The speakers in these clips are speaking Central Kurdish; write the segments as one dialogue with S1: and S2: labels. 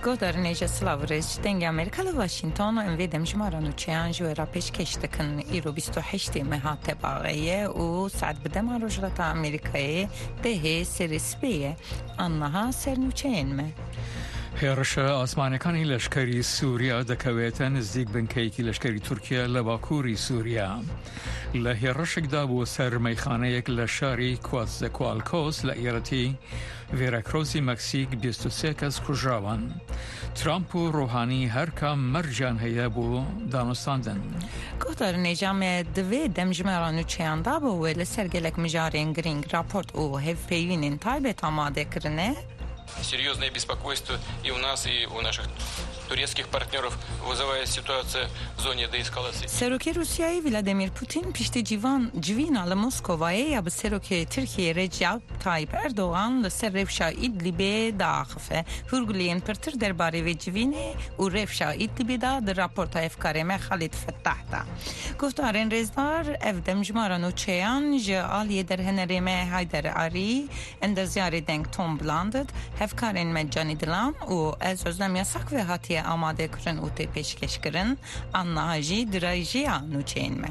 S1: گۆدارنێژە سلااوڕێژ دەنگی ئەمریکا لە واشنگتن و ئەمێ دەمژمارە نوچەیان ژێرا پێشکەش دەکەن ئیرۆ 28 مەهاتە باغەیە و سعات بدەما ڕۆژهەڵاتە ئەمریکایە دەهەیە سەری سبەیە ئەنەها سەر نوچەیەنمە.
S2: هێرشە ئاسمانەکانی لەشکری سووریا دەکەوێتە نزیک بنکەیەکی لەشکری تورکیا لە باکووری سووریا. لە هێرشێکدا بۆ سەر مەیخانەیەک لە شاری کواتزەکوالکۆس لە ئێرەتی ڤێراکرۆسی مەکسیک 23 کەس کوژراون. ترامپ و ڕۆحانی هەرکام مەرجان هەیە بۆ دانوستاندن.
S1: گۆدارنێژامێ دەوێ دەمژمێرە نوچەیاندا بۆوێ لە سەرگەلێک مژارێن گرنگ راپۆرت و هێڤپەیوینên تایبێت ئامادەکردنێ.
S3: Серьезное беспокойство и у нас, и у наших турецких партнеров вызывает ситуация в зоне деэскалации.
S1: سەرۆکی روسیایی ڤلادیمیر پوتین پشتی جیڤینە لە مۆسکۆڤایە بە سەرۆکی تورکیە ڕێجەپ تایپ ئەردۆغان لەسەر ڕێفشا ئیدلیبێ داخفە هورگلێن پرتر دەربارەی وێ جیڤینێ و ڕێفشا ئیدلیبێدا دە راپۆرتا هێفکارێمە خەڵید فتاحدا. گفتارên rêzdar ev demjimara nûçeyan ji aliyê derhenerême Haydar Arî endeziyarê deng Tom Blandit hevkarên me Canî Dilan û ez özlem yasak ve hatiye amadekirin û tê pêşkêşkirin anniha jî dirayîjiya nûçeyên me.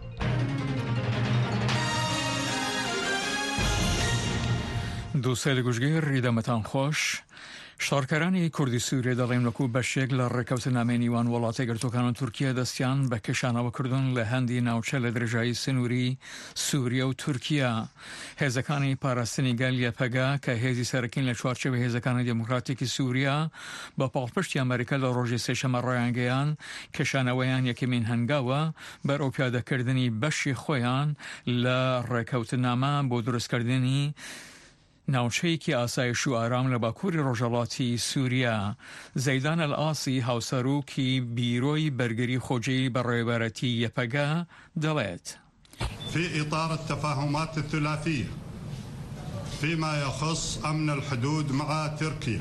S2: دووسێ لە گوژگەی ڕیدەمەتان خۆش. شارکەرانی کوردی سووریا دەڵێن وەکو بەشێک لە ڕێکەوتنامەی نیوان وڵاتە گرتوەکان و تورکیا دەستیان بە کێشانەوەکردن لە هەندی ناوچە لە درێژایی سنووری سووریا و تورکیا. هێزەکانی پاراستنی گەلیە پەگا کە هێزی سەرەکین لە چوارچێوە هێزەکانی دموکراتێکی سووریا بە پاڵپشتی ئەمریکا لە ڕۆژی سێشەمە ڕایانگەیان کێشانەوەیان یەکەمین هەنگاوە بەرەو پیادەکردنی بەشی خۆیان لە ڕێکەوتنامە بۆ دروستکردنی ناوچەیەکی ئاسایش و ئارام لە باکووری ڕۆژهەڵاتی سووریا. زەیدان ئەلئاسی هاوسەرۆکی بیرۆی بەرگری خۆجەی بەڕێوەبەرەتی یەپەگا دەڵێت.
S4: في إطار التفاهمات الثلاثية فيما يخص أمن الحدود مع تركيا.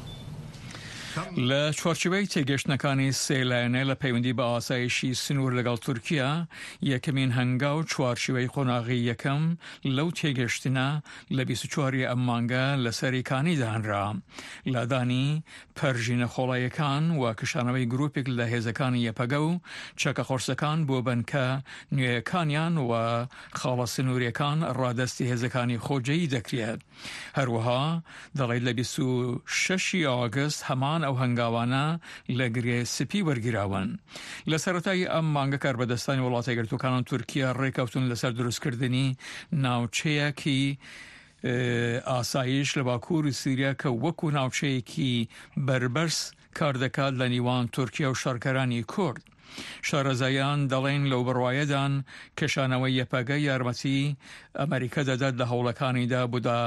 S2: لە چوارچێوەی تێگەشتنەکانی سێلایەنە لە پەیوەندی بە ئاسایشی سنوور لەگەڵ تورکیا یەکەمین هەنگاو چوارچێوەی قۆناغی یەکەم لەو تێگەشتنە لە 24 ئەم مانگە لە سەریکانی دانرا. لادانی پەرژینە خۆڵایەکان و کشانەوەی گروپێک لە هێزەکانی یەپەگە و چەکە خۆرسەکان بۆ بنکە نوێیەکانیان و خاڵە سنووریەکان ڕادەستی هێزەکانی خۆجەیی دەکرێت. هەروەها دەڵێت لە 26 ئاگست هەمان ئەو هەنگاوانە لە گرێ سپی وەرگیراون. لە سەرەتای ئەم مانگە کاربەدەستانی وڵاتە یەکگرتووەکان و تورکیا ڕێکەوتون لەسەر دروستکردنی ناوچەیەکی ئاسایش لە باکووری سووریا کە وەکو ناوچەیەکی بربەرز کار دەکات لە نیوان تورکیا و شارکەرانی کورد. شارەزایان دەڵێن لەو بڕوایەدان کێشانەوەی یەپەگە یارمەتی ئەمریکا دەدات لە هەوڵەکانیدا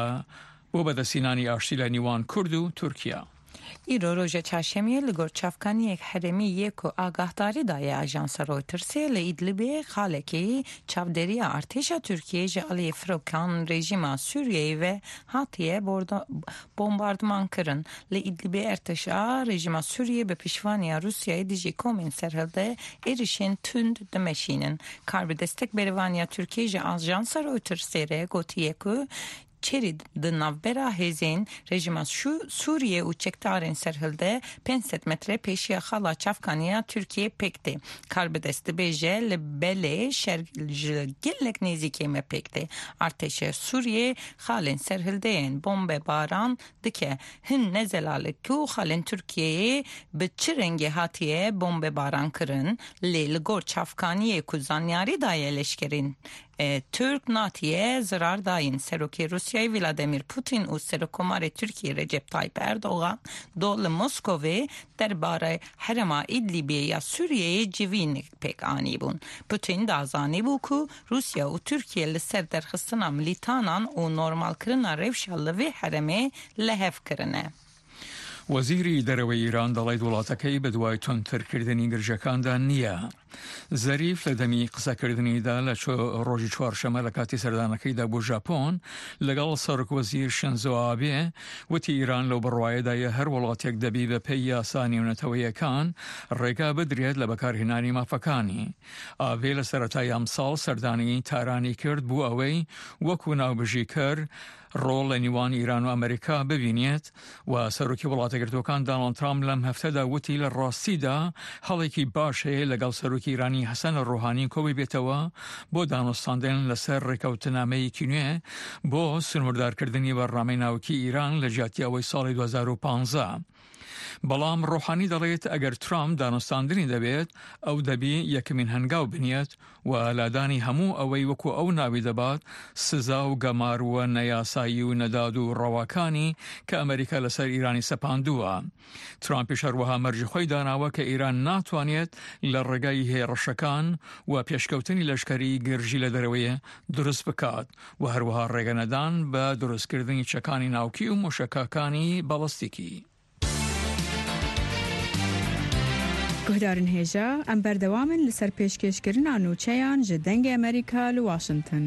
S2: بۆ بەدەستهێنانی ئاشتی لە نیوان کورد و تورکیا.
S1: ئیرۆ ڕۆژە چاشەمیە لە گۆرچافکانیەک هەرێمی یەک و ئاگاهداریدایە ئاژانسە ڕۆیترسێ لە ئیدلیبێ خاڵێکی چاودێریە ئارتێشە تورکیە ژە ئەڵێ فرۆکان ڕێژیما سووریەی وێ هاتیە بۆمباردمانکردن لە ئیدلیبێ ئەرتەشا ڕێژیما سووریە بە پیشوانیا رووسیای دژی کۆمین سەرهەڵدە ئێریشێن توند دەمەشینن. کاربەدەستێک بێرەوانیا تورکیە ژە ئاژانسە ڕۆیترسێرە گوتیەک و چێری دناوبەرا هێزین ڕێژیما سووریە و چەکدارên سەرهەڵدە 500 مترە پێشیە خاڵا چافکانیا تورکیە پێکتێ. کاربەدەست دەبێژە لە بەلێ شەرگەلێک نێزیکێمە پێکتێ. ئارتێشە سووریە خاڵên سەرهەڵدەیەن بۆمبە باران دکە هەن نەزەلالێک و خاڵên تورکیەیە بە چ ڕەنگێ هاتیە بۆمبە بارانکردن لێ لە گۆر چافکانیە و زانیاریدایە لەشکرین تورک ناتیە زرار داین. سەرۆکی روسیای ڤلادیمیر پوتین و سەرۆکۆماری تورکیە ڕێجەپ تایپ ئەردۆغان دۆ لە مۆسکۆڤێ دەربارەی هەرێما ئیدلیبێ یا سووریەیە جیڤینێک پێکانی بوون. پوتین دازانی بوو کو روسیا و تورکیە لەسەر دەرخستنا ملیتانان و نۆرمالکردنا ڕێوشە لە وێ هەرێمێ لە هەفکردنە.
S2: وەزیری دەرەوەی ئیران دەڵێت وڵاتەکەی بە دوای تۆنترکردنی گرژەکاندا نییە. زەریف لە دەمی قسەکردنیدا لە ڕۆژی چوارشەمە لە کاتی سەردانەکەیدا بۆ ژاپۆن لەگەڵ سەرۆکوەزیر شینزۆ ئابێ وتی ئیران لەو بڕوایەدایە هەر وڵاتێک دەبی بە پێی یاسا نێونەتەوەیەکان ڕێگا بدرێت لە بەکارهێنانی مافەکانی. ئابێ لە سەرەتای ئەم ساڵ سەردانی تارانی کرد بوو ئەوەی وەکو ناوبژیکەر ڕۆڵ لە نیوان ئیران و ئەمریکا ببینێت و سەرۆکی وڵاتەگرتوەکان داناڵد ترامپ لەم هەفتەدا وتی لە ڕاستیدا هەڵێکی باش هەیە لەگەڵ سەرۆکی ئیرانی حەسەن ڕۆحانی کۆبی بێتەوە بۆ دانوستاندن لەسەر ڕێکەوتنامەیەکی نوێ بۆ سنووردارکردنی بەڕامەی ناوکی ئیران لە جیاتیەوەی ساڵی 2015. بەڵام ڕۆحانی دەڵێت ئەگەر ترامپ دانوستاندنی دەبێت ئەو دەبی یەکەمین هەنگاو بنیێت و لادانی هەموو ئەوەی وەکو ئەو ناوی دەبات سزا و گەماروە نەیاسایی و نەداد و ڕەواکانی کە ئەمریکا لەسەر ئیرانی سەپاندووە. ترامپیش هەروەها مەرجی خۆی داناوە کە ئیران ناتوانێت لە ڕێگای هێرشەکان و پێشکەوتنی لەشکری گرژی لە دەرەوەیە دروست بکات و هەروەها ڕێگەنەدان بە دروستکردنی چەکانی ناوکی و موشەکەکانی باڵستیکی.
S5: گهدارن هێژە ئەم بەردەوامن لەسەر پێشکەشکردنا نوچەیان ji dengê Amerîka li Washington.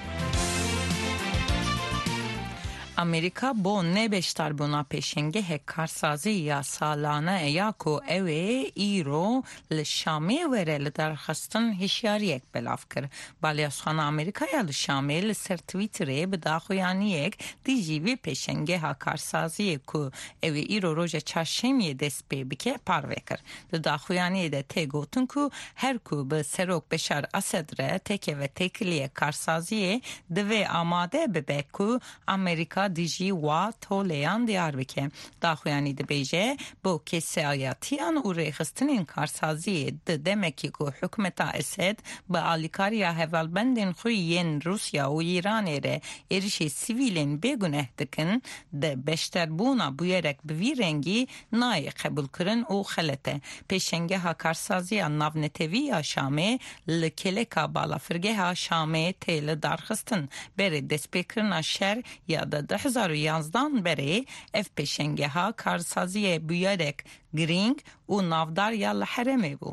S1: Amerika bo nebeşdarbûna pêşengehek karsazî ya salane ya ku ew ê îro li Şamê were li derxistin hişyariyek belav kir. Balyasxana Amerîkaya li Şamê li ser Twitterê bi daxuyaniyek dijî vê pêşengeha karsaziyê ku ew ê îro roja çarşemiyê dest pê bike parve kir. Li daxuyaniyê de tê gotin ku her ku bi Serok Beşar Ased re teke ve tekiliye karsaziyê divê amade bibe ku Amerika dijî wa toleyan diyar bike. Daxuyanî dibêje bo kesayatiyan û rêxistinên karsaziyê di demekî ku hikûmeta Esed bi alîkariya hevalbendên xwe yên Rusya û Îranê re êrişê sivîlên bêguneh dikin de beşderbûna bûyerek bi vî rengî nayê qebûlkirin û xelet e. Pêşengeha karsaziya navneteviya Şamê li keleka balafirgeha Şamê tê li darxistin berê destpêkirina şer ya da 2011 berê ev pêşengeha karsaziyê bûyerek giring û navdar ya li herêmê bû.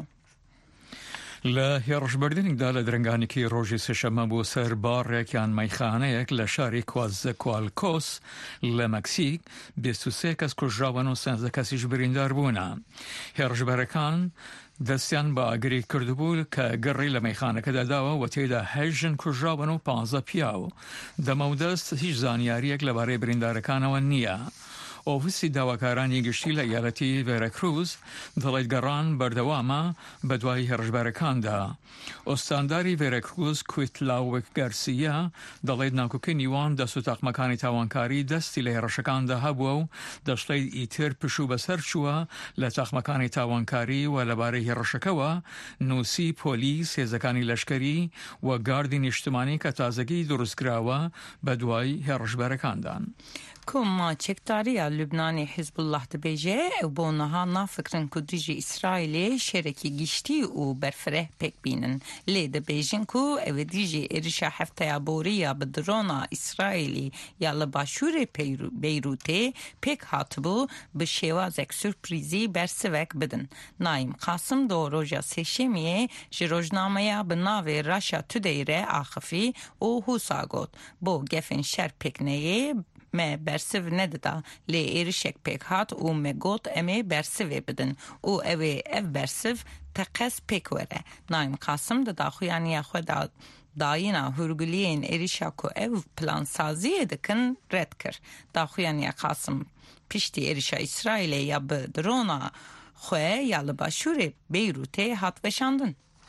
S2: لە هێڕشبردنێکدا لە درنگانێکی ڕۆژی سێشەمە بۆ سەر باڕێکیان مەیخانەیەک لە شاری کوالکۆس لە مەکسیک 23 کەس کوژراون و 13 کەسیش بریندار بوونە. هێڕشبەرەکان دەستیان بە ئاگری کردبوو کە گەڕی لە مەیخانەکەدا داوە و تێدا 8 ژن کوژراون و 15 پیاو. دەمەودەست هیچ زانیاریەک لەبارەی بریندارەکانەوە نییە. ئۆفیسی داواکارانی گشتی لە یالەتی ڤێرەکروز دەڵێت گەڕان بەردەوامە بە دوای هێڕشبەرەکاندا. ئۆستانداری ڤێرەکروز کویتلاوێک گەرسیە دەڵێت ناکۆکە نیوان دەست و تاقمەکانی تاوانکاری دەستی لە هێڕشەکاندا هەبووە و دەشڵێت ئیتر پشوو بەسەر چووە لە تاقمەکانی تاوانکاری و لەبارەی هێڕشەکەوە نووسی پۆلیس هێزەکانی لەشکری و گاردی نیشتمانی کە تازەگی دروستکراوە بە دوای هێڕشبەرەکاندان.
S1: Kuma çekdariya Lübnanê Hizbullah dibêje ew bo niha nafikirin ku dijî İsraîlê şerekî giştî û berfireh pêk bînin. Lê dibêjin ku ew ê dijî êrişa hefteya boriya bi drona İsraîlî ya li başûrê Beyrûtê pêk hatibû bi şêwazek sürprîzî bersivek bidin. Naim Qasim do roja sêşemiyê ji rojnameya bi navê Russia Today re axifî û hûsa got. Bo gefên şer pêkneyê me bersiv nedida lê êrişek pêk hat û me got em ê bersivê bidin û ew ê ev bersiv teqes pêk were. Naim Qasim di daxuyaniya xwe dayîna hûrgiliyên êrişa ku ev plansaziyê dikin red kir. Daxuyaniya Qasim piştî êrişa İsraîlê ya bi drona xwe ya li başûrê Beyrûtê hat veşandin.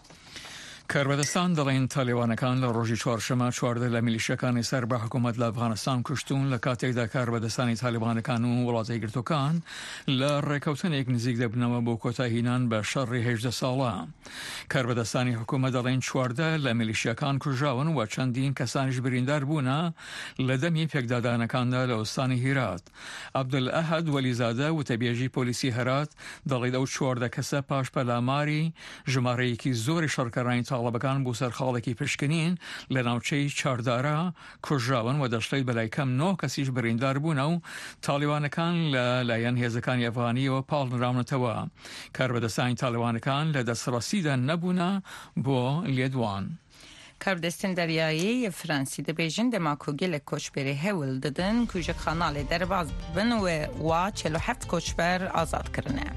S2: کاربەدەستان دەڵێن تالیبانەکان لە ڕۆژی چوارشەمە 14 لە میلیشەکانی سەر بە حکوومەت لە ئەفغانستان کوشتون لە کاتێکدا کاربەدەستانی تالیبانەکان و وڵاتی گرتوەکان لە ڕێکەوتنێک نزیک دەبنەوە بۆ کۆتاهینان بە شەڕی 18 ساڵە. کاربەدەستانی حکوومەت دەڵێن 14 لە میلیشیەکان کوژراون و چەندین کەسانیش بریندار بوونە لە دەمی پێکدادانەکاندا لە ئۆستانی هیرات. عەبدولئەحەد وەلیزادە وتەبێژی پۆلیسی هەرات دەڵێت ئەو 14 کەسە پاش پەلاماری ژمارەیەکی زۆری شەڕکەرانی تاڵەبەکان بۆ سەرخاڵێکی پشکنین لە ناوچەی چاردارە کوژراون و دەشڵێت بەلای کەم 9 کەسیش بریندار بوونە و تالیبانەکان لە لایەن هێزەکانی ئەفغانیەوە پاڵنراونەتەوە. کاربەدەستانی تالیبانەکان لە دەستڕاستیدا نەبوونە بۆ لێدوان.
S1: Kardestin deryayê Fransî dibêjin dema ku gelek koçberê hewil didin ku ji kanalê derbas bibin we wa 47 koçber azad kirine.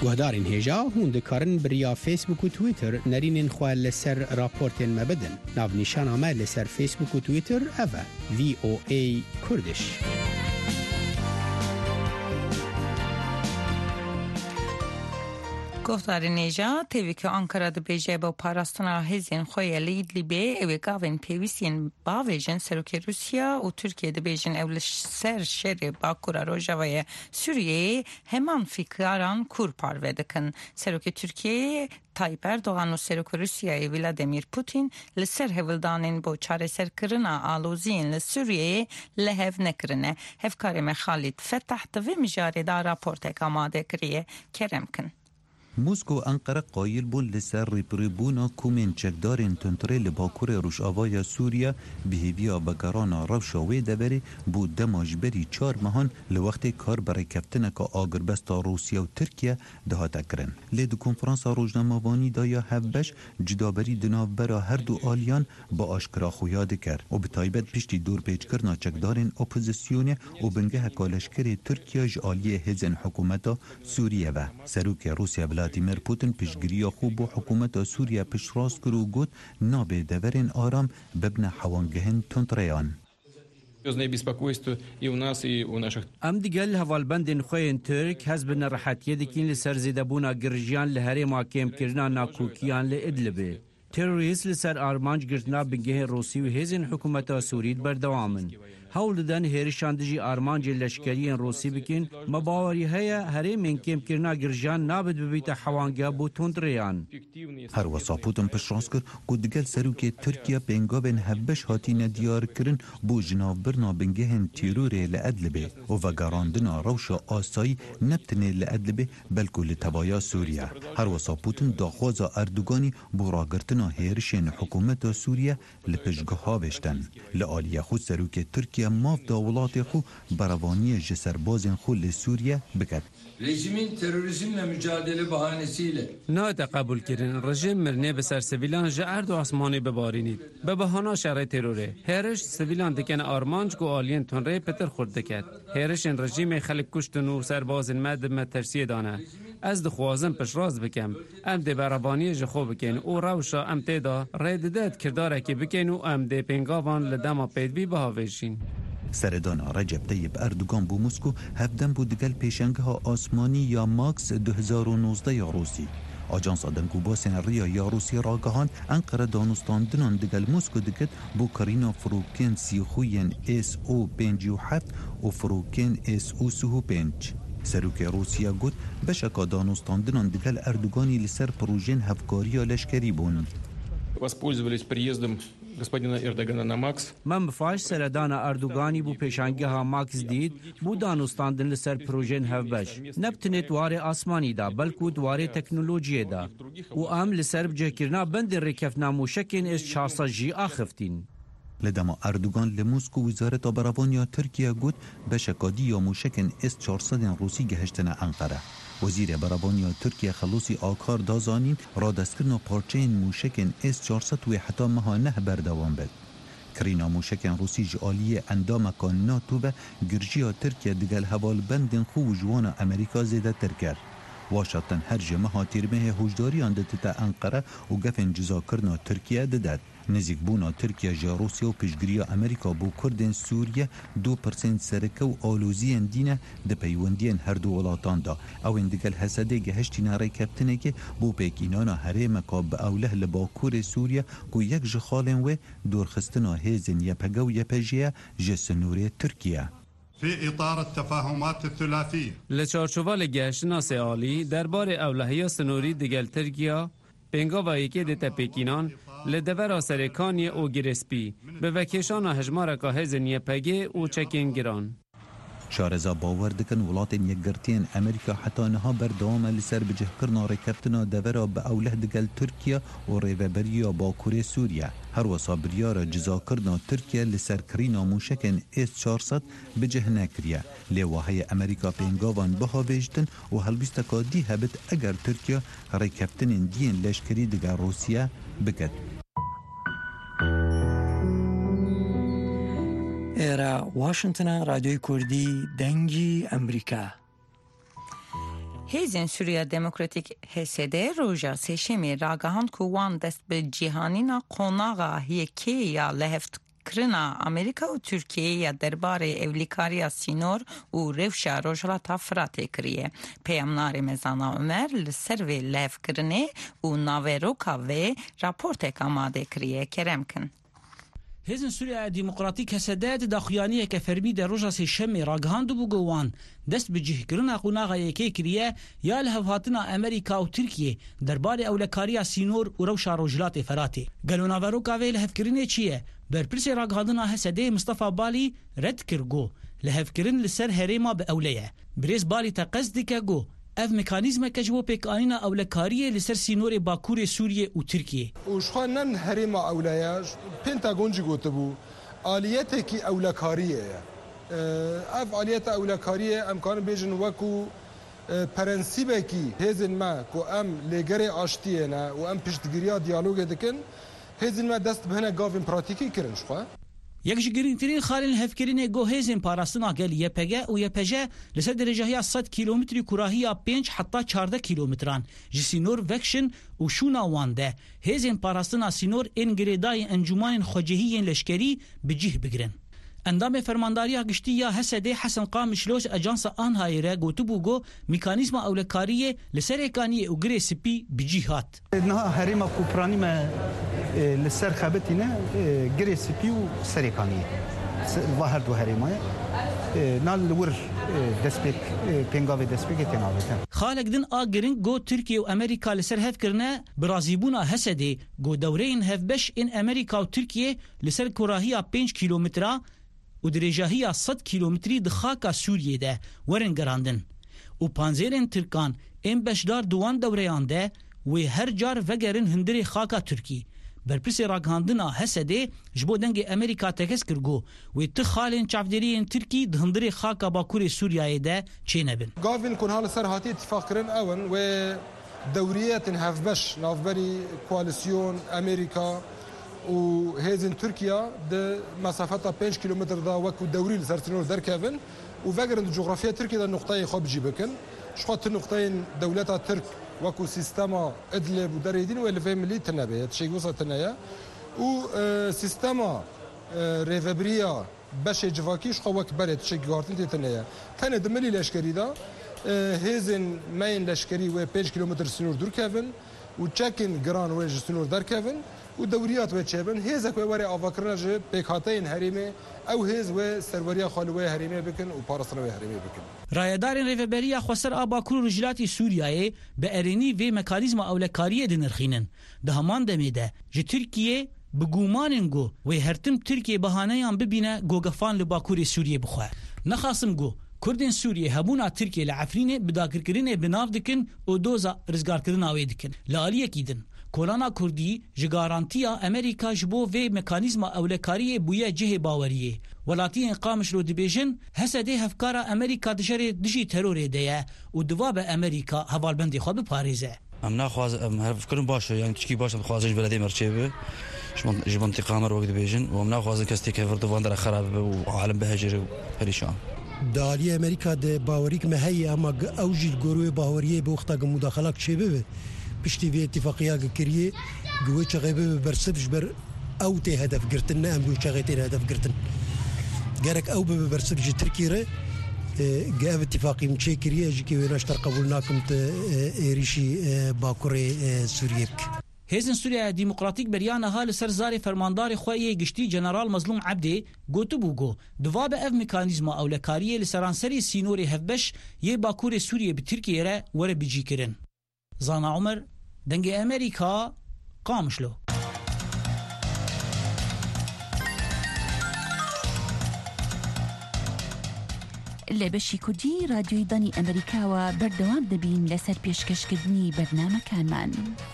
S6: گهدارین هجا هون دکارن بریا فیسبوک و تویتر نرینین خواه لسر راپورتین مبدن. ناو نشان آمه لسر فیسبوک و تویتر اوه VOA کردش.
S1: گفتار نیجا تیوی که آنکارا ده بیجه با پاراستانا هزین خوی لیدلی بی اوی گاوین پیویسین باویجن سروک روسیا و ترکیه ده بیجن اولش سر شر باکورا روژاوی سوریه همان فکران کور پارو دکن. سروک ترکیه تایپ اردوغان و سروک روسیای ولادیمیر پوتین لسر هولدانین با چاره سر کرنا آلوزین لسوریه لحو نکرنه. هفکاری خالد فتح دوی مجاری دا راپورت آماده کریه کرم کن.
S7: موسکو انقره قایل بون لسر ریپریبونا کومین چکدارین تنتره لباکور روشاوای سوریا بهیویا بگرانا روشاوی دبری بود دماج بری 4 ماهان لوقت کار برای کفتنه که آگربستا روسیا و ترکیه دهاته کرن. لید کنفرانس روزنامه‌وانی دایا هفبش جدابری دناو برا هر دو آلیان با آشکرا خویاد کرد و به تایبت پشتی دور پیچ کرنا چکدارین اپوزیسیون و بنگه کالشکر ترکیه جالی هزن حکومتا سوریه و سروک روسیا ولادیمیر پوتین پیشگیری خوب و حکومت سوریه پیش راست کرو گود نابه دورین آرام ببن حوانگهن تندریان.
S8: ام دیگل هوالبندین خوین ترک حزب نرحتیه دکین لسر زیدبونا گرجیان لهره ماکیم کرنا ناکوکیان لإدلبه. تروریست لسر آرمانج گرتنا بنگه روسی و هزین حکومت سورید بردوامن. هول دن هیرشان دجی آرمانج لشکری روسی بکن مباوری هیا هره من کم کرنا گرجان نابد ببیت حوانگا بو تندریان.
S7: هر وسا پوتین پیش راست کرد که دیگل سروک ترکیه بینگا بین هبش هاتین دیار کرن بو جناب برنا بنگهن تیروری لأدلبه و وگراندنا روش آسایی نبتنه لأدلبه بلکو لتبایا سوریا. هر وسا پوتین داخواز اردوگانی بو راگرتنا هیرشن حکومت سوریا لپشگه ها بشتن. لآلیه خود سروک ترکیه ماف داولات خو بروانی جسربازن خو لسوریه بکد.
S9: Rejimin terörizmle mücadele bahanesiyle
S8: نه قبول کردن رژیم مرنه به سر سویلان جرد و آسمانی ببارینید به بهانه شرع تروره هرش سویلان دکن آرمانج گو آلین تنره پتر خورد دکد هرش این رژیم خلق کشتن و سرباز مد ترسیه دانه از دخوازم پش راز بکم ام ده برابانی جخو بکن او روشا ام تیدا ریددت کرداره که بکن و ام ده پنگاوان لدما پیدوی بهاوشین.
S7: سردان رجب طیب اردوگان بو موسکو هفدن بود دگل پیشنگه ها آسمانی یا ماکس 2019 یا روسی. آجانس دنگو باسن ریا یا روسی راگهان انقره دانستاندنان دگل موسکو دگت بو کرینا فروکن سیخوین SO57 و فروکن SO35. سروک روسیا گود بشکا دانستاندنان دگل اردوگانی لسر پروژین هفکاری لشکری بون.
S3: Воспользовались приездом господина Эрдогана на МАКС.
S8: من بفاش سردان اردوگانی بو پیشنگه ها ماکس دید بو دانستاندن لسر پروژین هفبش نبتنه دواره آسمانی دا بلکو دواره تکنولوژی دا و ام لسر بجه کرنا بند رکفنا موشکین از 400 جی آخفتین.
S7: لدما اردوگان لموسکو وزارت براوانیا ترکیه گود بشکادی یا موشکن S-400 روسی گهشتن انقره. وزیر براوانیا ترکیه خلوصی آکار دازانین را دستکرنا پارچین موشکن S-400 و حتی مهانه بردوان بد. کرینا موشکن روسی جالی اندامکان ناتو و گرجیا ترکیه دگل حوال بندن خو جوان امریکا زیده ترکر. واشنطن هر جمعه تیرمه هجداری اندت تا انقره و گفن جزا کرنا ترکیه ددد. نزیک بونا ترکیه جا روسیا و پیشگیری امریکا بو کردن سوریه 2% سرکه و آلوزی دینه ده پیوندین هر دو ولاتان دا او اندگل حسده گهشتی ناره کپتنه که بو پیکینانا هره مکاب به اوله لباکور سوریه که یک جخالن و دورخستنا هیزن یپگه و یپجیه جسنوری ترکیه.
S4: في إطار التفاهمات الثلاثية
S8: لچارچوبال گشتناس عالی دربار اولهی سنوری دگل ترکیه پنگا و یکی دیتا پیکینان لدور سرکانی او گرسپی به وکیشان هجمار که هزنیه پگه او چکین گران.
S7: شارزا باور دکن ولاتین یکگرتین امریکا حتی نها بردوام لسر بجه کرنا رکبتنا دورا به اوله دگل ترکیه و ریوبریا باکور سوریه. هر وصا بریار جزا کرنا ترکیه لسر کرینا موشکن S-400 بجه نکریه. لیواهای امریکا پینگاوان بها بیجتن و هلویستکا دی هبت اگر ترکیه رکبتن دین لشکری دگر روسیه بکد.
S10: ایرا واشنطن رادیوی کردی دنگی امریکا.
S1: هیزن سوریه دموکراتیک حسده روژا سشمی راگهاند که وان دست به جهانینا قوناغا یکی یا لحفت کرنا امریکا و ترکیه یا درباره اولیکاریا سینور و روشا روژلاتا فراته کریه. پیامنار مزانا عمر لسر و لحف کرنه و ناوروکا و راپورتک آماده کریه کرم کن.
S10: هیزن سوریه دموکراتیک حسده داخیانیه که فرمی در روژا سشمی راگهاند بو گوان دست به جهگرنا قوناغا یکی کریه یا لحفاتنا امریکا و ترکیه درباره اولکاریا سینور و روشا روژلات فراته. گلو ناوروکا و لحف کرنه چیه؟ برپرسی راگهاندنا حسده مصطفى بالی رد کرگو لحف کرن لسر هریما به اولیه. بریز بالی تا قصد که گو اف مکانیزم که جبو پیکانینا اولکاریه لسر سینور باکور سوریه و ترکیه.
S11: وشخوانن هریما اولیه پنتاگون جی گوته بو آلیته کی اولکاریه اف آلیت اولکاریه امکان بیجن وکو پرنسیبه کی هزن ما کو ام لگره آشتیه نه و ام پشتگیریا دیالوگ دکن هزن ما دست بهنه گاوین پراتیکی کرن شخوا
S10: یک جگرینترین خارن هفکرین گو هزن پاراستنا گل یپگه و یپجه لسر درجه 100 کیلومتری کراهی 5 حتی 14 کیلومتران جسینور وکشن و شونا وانده هزن پاراستنا سینور انگریدای انجمان خوجهی لشکری بجه بگرن. اندام فرمانداری گشتی یا حسده حسن قامشلوس اجانس آنهایی گوتو بوگو میکانیزم اولکاریه لسر اکانی اگره سپی بجیهات.
S12: نها هریما کوپرانی ما لسر خابتینه گره سپی و سر اکانیه واحد دو هریمای نال ور دسپیک پنگاوی دسپیک تناوتن.
S10: خالق دن آگرین گو ترکیه و امریکا لسر هف کرنه برازیبونا حسده گو دورین هف بش این امریکا و ترکیه لسر کراهی 5 کیلومتره و درجه 100 کیلومتری دخاکا سوریه ده ورن گراندن و پانزیرین ترکان این بشدار دوان دوریان ده و هر جار وگرن هندری خاکا ترکی برپرسی راگهاندنا حسده جبو دنگ امریکا تکس کرگو و تخالین چافدرین ترکی ده هندری خاکا باکور سوریه ده چه نبن.
S11: گاوین کن حال سر هاتی اتفاق کرن اون و دوریات هف بش نافبری کوالسیون امریکا و هزن ترکيا ده مسافتها 5 كيلومتر دا وكو دوري لسرتنور دركافن وفاقر ان جغرافيا تركيا ده النقطة خب جيبكن شخوات النقطين دولتها ترك وكو سيستما ادلب ودريدين واللي فهم اللي تنابيه تشي وصل تنايا و سيستما ريفابريا باش جواكي شخو وك برد تشي غارتين تنايا كان دملي لاشكري دا هزن ماين لاشكري و 5 كيلومتر سنور دركافن و تشاكن جران ويج سنور دركافن و دوريات وتشابن هيزك ووري افكرنج بيكاتين هريمه او هيز و سروريا خالوه هريمه بكن و بارسنوه هريمه بكن.
S10: رایدارین ریفبریا خسر آبا کرو رجلاتی سوریه به ارینی و مکانیزم اولکاریه دنرخینن. ده همان دمیده جه ترکیه بگوماننگو و هرتم ترکیه بهانه‌ام ببینه گوگفان لباکور سوریه بخواه. نخواستم گو کردین سوریه هبونا ترکیه لعفرینه بداکرکرینه بناف دکن و دوزا رزگارکردن آوی دکن. لالیه کیدن. کولانا کردی جگارانتیا امریکا جبو و مکانیزم اولکاریه بویا جه باوریه. ولاتی انقامش رو دبیجن حسده هفکارا امریکا دجاری دجی تروره دیه و دواب امریکا حوالبندی خواه بپاریزه.
S13: امنا خواز فکرم باشه یعنی چکی باشه خوازش بلدی مرچه جو منطقه مر وقت بيجن ومنا خوازن كستي كفر دوان در خراب وعالم بهجر وپریشان.
S14: دالی امریکا ده باوریک مهی اما اوجی گروه باوریه به وقتا مداخلات چه به پشتی وی اتفاقیه کریه گوه چغیبه برسبش بر او ته هدف گرتن نه امگو چغیتین هدف گرتن گرک او به برسبش ترکیه جاء اتفاقي مشي كريه جي ونشتر قبولناكم ريشي باكوري سوريا.
S10: هزن سوريا ديمقراطيك بريانا هال سرزاري فرماندار خويه گشتي جنرال مظلوم عبدي گوتو بوگو دواب اف ميكانيزم اولكاريه لسرانسري سينوري هفبش يه باكوري سوريا بتركيا را ور بيجي كرن. زانا عمر دنگ امريكا قامشلو.
S15: لبشی کردی رادیوی دانی امریکا و بردوام دبین لسر پیشکشکردنی برنامه کانمان.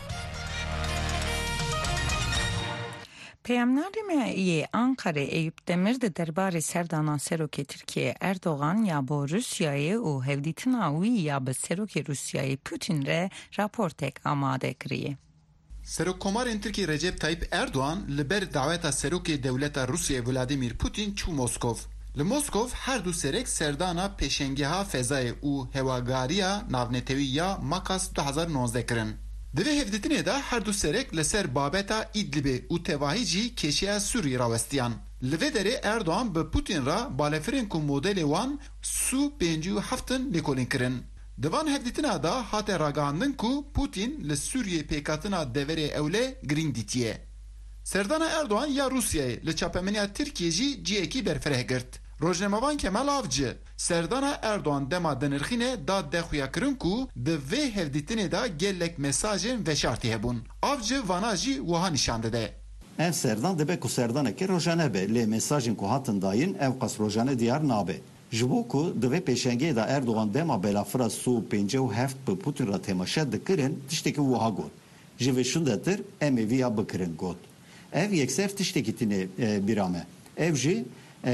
S1: پیامنامه آنکاره ایوب دمیرد درباره سردانا سروک ترکیه اردوغان یا با روسیای و هفدیتناوی یا به سروک روسیای پوتین را راپورتک آماده کریه.
S16: سروکومارên Tirkiye Recep Tayyip Erdoğan li ber daweta serokê dewleta Rûsyayê Vladimir Putin çû Moskov. Li Moskov her du serek serdana peşengeha fezayê û hewagariya navnetewiya Makas 2019 kirin. Divê hevdîtinê de her du serek li ser babeta İdlibê û tevahî jî keşiya Sûriyê rawestiyan. Li vê derê Erdoğan bi Putin ra balefirên ku modelê wan Su-57 lêkolîn kirin. Di van hevdîtina da hate ragihandin ku Putin li Sûriyê pêkatina deverê ewlê girîng dîtiye. Serdana Erdoğan ya Rusyayê li çapemeniya Tirkiye jî ciyekî berfireh girt. Rojnemavan Kemal Avcı, Serdana Erdoğan dema denirxîne da dexuya kirin ku di vê hevdîtinê da gelek mesajên veşartî hebûn. Avcı vana jî wiha nîşan dide.
S17: Ev serdan dibe ku serdanekê rojane be lê mesajên ku hatin dayîn ev qas rojane diyar nabe. Ji bo ku di vê pêşengeyê da Erdoğan dema belafira Su-57 bi Putin ra temaşe dikirin tiştekî wiha got. Ji vê şundetir em ê vîya bikirin got. Ev yekser tiştekî tîne bîrame. Ev jî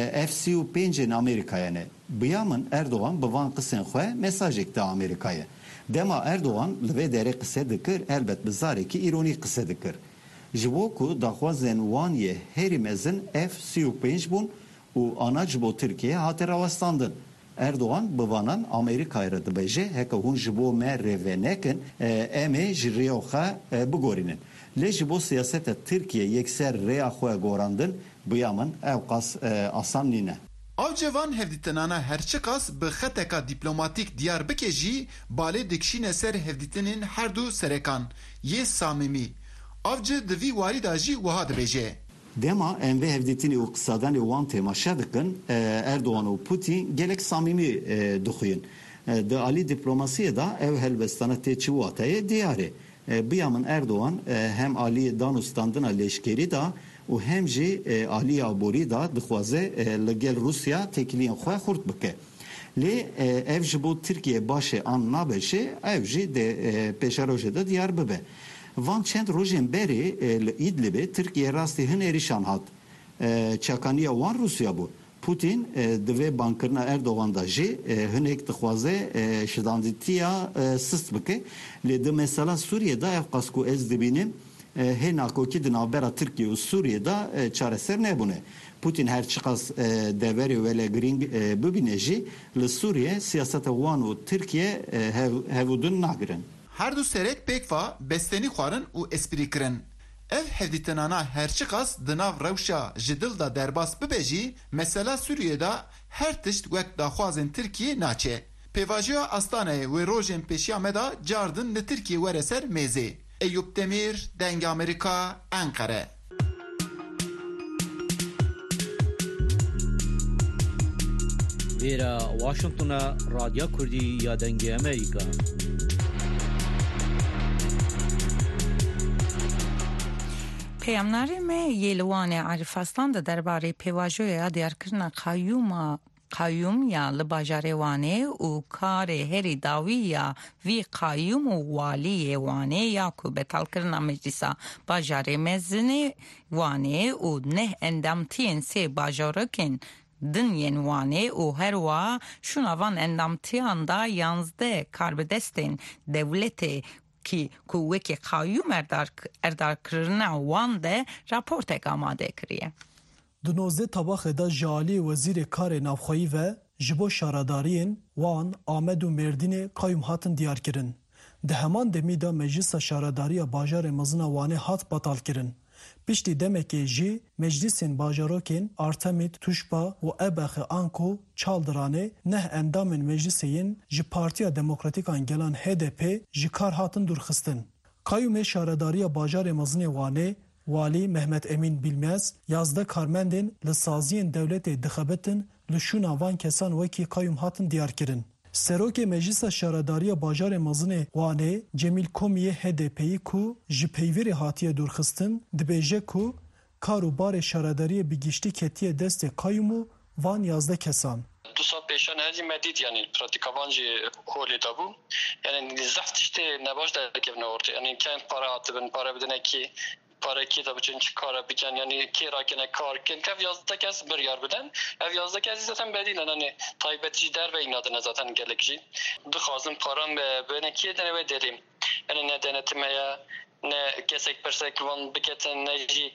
S17: F-35 Amerika'ya ne? Bıyamın Erdoğan bi van qisên xwe mesajek da Amerika'ya. Dema Erdoğan li vê derê qise dikir elbet bi zarekî îronî qise dikir. Ji bo ku daxwazên wan yê herî mezin F-35 bûn û ana ji bo Tirkiye hate rawestandin. Erdoğan bi vanan Amerika'ya re dibêje heke hûn ji bo me rêve nekin em ê ji rêya xwe bigorînin. Lê ji bo siyaseta Tirkiye yekser rêya xwe gorandin bıyamın evqas asan nîne.
S16: Avcevan hevdîtinana herçi qas bi xeteka dîplomatik diyar bike jî balê dikişîne ser hevdîtinên her du serekan yê samimî. Avcı di vî warî da jî wiha dibêje.
S17: Dema em vê hevdîtinê û qisadanê wan têmaşe dikin Erdoğan û Putin gelek samîmî dixuyin. Di alî dîplomasiyê da ev helbestana tê çi wateyê diyar e. Bıyamın Erdoğan hem alî danûstandina leşkerî da û hem jî alîya aborî da dixwaze li gel Rusya têkiliyên xwe xurt bike. Lê ev ji bo Tirkiye başê an nabeşe ev jî de pêşerojê de diyar bibe. Van çend rojên berê li İdlibê Tirkiye rastî hin êrîşan hat. Çakaniya wan Rusya bû. Putin di vê bankirina Erdoğan da jî hinek dixwaze şidandîtiya sist bike. Lê di mesela Sûriyê da ev qas ku ez dibînim hê nakokî di navbera Tirkiye û Sûriyê'da çareser nebûne. Putin her çiqas deverê wele girîng bibîne jî li Sûriye siyaseta wan û Tirkiye hevûdin nagirin.
S16: Her du serek pêkva bestenî xwarin û esprî kirin. Ev hevdîtinana herçi qas di nav rewşa ji dil da derbas bibe jî mesela Sûriyê'da her tişt wek daxwazên Tirkiye naçe. Pêvajiya Astanayê wê rojên pêşiya me da cardin li Tirkiye were ser mêzê. Eyüp Demir, Deng Amerika, Ankara.
S18: Vera Washington'a Radyo Kurdî ya Deng Amerika.
S1: Peyamnarê me yê li Wanê Arif Aslan da derbarê pêvajoya diyarkirina Qayyum ya li bajarê Wanê û karê herî dawî ya vî qayyum û waliyê Wanê ya ku betalkirina meclîsa bajarê mezinê Wanê û neh endamtiyên sê bajarekên din yên Wanê û her wa şunavan endamtiyan da 11 karbidestên devletê ki ku wekî qayyum erdarkirina wan de raportek amade kiriye.
S19: Di 19 tabaxê da ji aliyê Wezîrê Karê Navxweyî ve ji bo şaradariyên wan Amed û Mêrdînê qayyum hatin diyarkirin. Di heman demî da Meclîsa Şaradariya Bajarê mezina Wanê hat batalkirin. Piştî demekê jî meclîsên bajarokên Artemîd, Tuşba û Ebexê Anko Çaldiranê neh endamên meclîsê yên ji Partiya Demokratîkan Gelan HDP ji kar hatin dûrxistin. Qayyumê Şaradariya Bajarê mezinê Wanê Walî Mehmet Emîn Bilmez, 11 karmendên li saziyên dewletê dixebitin li şûna van kesan wekî qayyum hatin diyarkirin. Serokê Meclîsa Şaradariya Bajarê mezinê Wanê Cemîl Komiyê HDP'yî ku ji peyvêrê hatiye dûrxistin dibêje ku kar û barê şaradariyê bi giştî ketiye destê qayyum û van 11 kesan.
S20: دو سال پیشان هزی مدید یعنی پراتیکاوان جی هولی دابو یعنی زفت işte نباش در کevne orta yani kendi para atıbın para bedene ki para ki tabii çünkü kara biken yani kira kene kar ken kev yazda kes bir yar beden ev yazda kes zaten bedinen hani taybetici der ve inadına zaten gerekçi dıxazım param ve bene ki de ne derim yani ne denetmeye ne kesek persek van biketen ne ji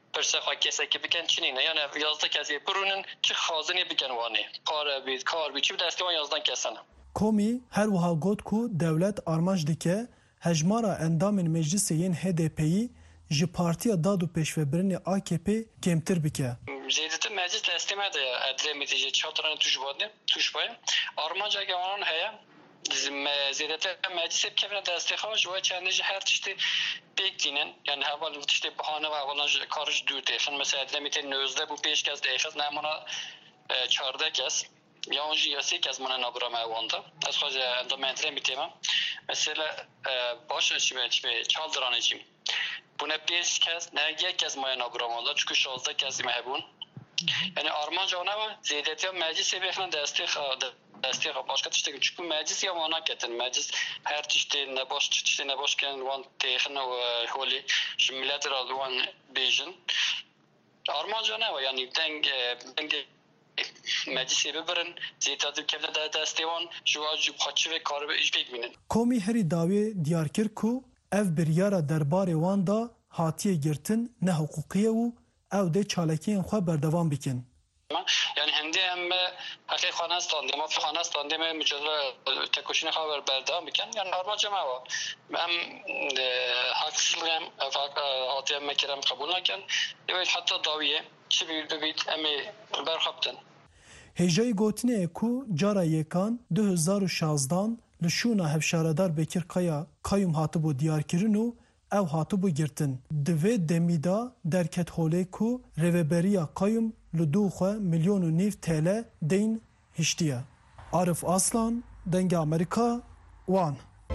S20: پرسخوا کسی که بکن چنینه یعنی 11 کسی برونن چه خازنی بکن وانه پاره بید کار بید چی دستیوان 11 کسانه
S19: کومی هر وها گوت کو دولت آرمانج دکه هجمارا اندام مجلس ین HDP'yi ji partiya dad û pêşvebirinê AKP kêmtir bike.
S20: Zêdîtir meclis teslîmet e edremîtî ji çatıran tuşbayê armanca gevanan heye zêdetir meclisê bikevine destêxan ji we çendê ji her tiştê pêk dînin yani heval tiştê bihane ve hevalan ji kar ji dûr têxin mesela edremîtê nozde bû 5 kes dêxiz nemana 14 kes yan jî ya 3 kes mana nabira me wanda ez xwe ji endam edremîtê me mesela baş çi çaldıranê çîm buna 5 kes ne یک kes maya nabramanda çünkü 16 kes mehbun yani armanca ona var ziyadetiya meclis bexan desteği başka tişte çünkü meclis ya mana ketin meclis her tişte ne baş ken wan texin ve holi millet radwan bejin armanca ne var yani denge meclisi bibirin ziyadeti kevle desteğan şu acı xaçı ve karbe iş bekminin
S19: komi heri davi diyarkir ku ev biryara derbarê wan da hatiye girtin ne huquqiye û ew dê çalekiyên xwe berdevam bikin.
S20: Yani hem hakî xanastan dema xanastan dema mücadele tekoşine xaber berdevam bikin. Yani armaca ma var. Em haksızlığım hatiye mekerem kabul nakin. Evet hatta daviye çi bibit emi berxaptin.
S19: Hêjayî gotinê ku cara yekan 2016 li şûna hevşaredar Bekir Kaya kayûm hatibû diyarkirin û ew hatibû girtin. Di vê demî da derket holê ku rêveberiya kayûm li 2 milyon û nîv TL deyn hiştiye. Arif Aslan, Dengê Amerîka, Wan.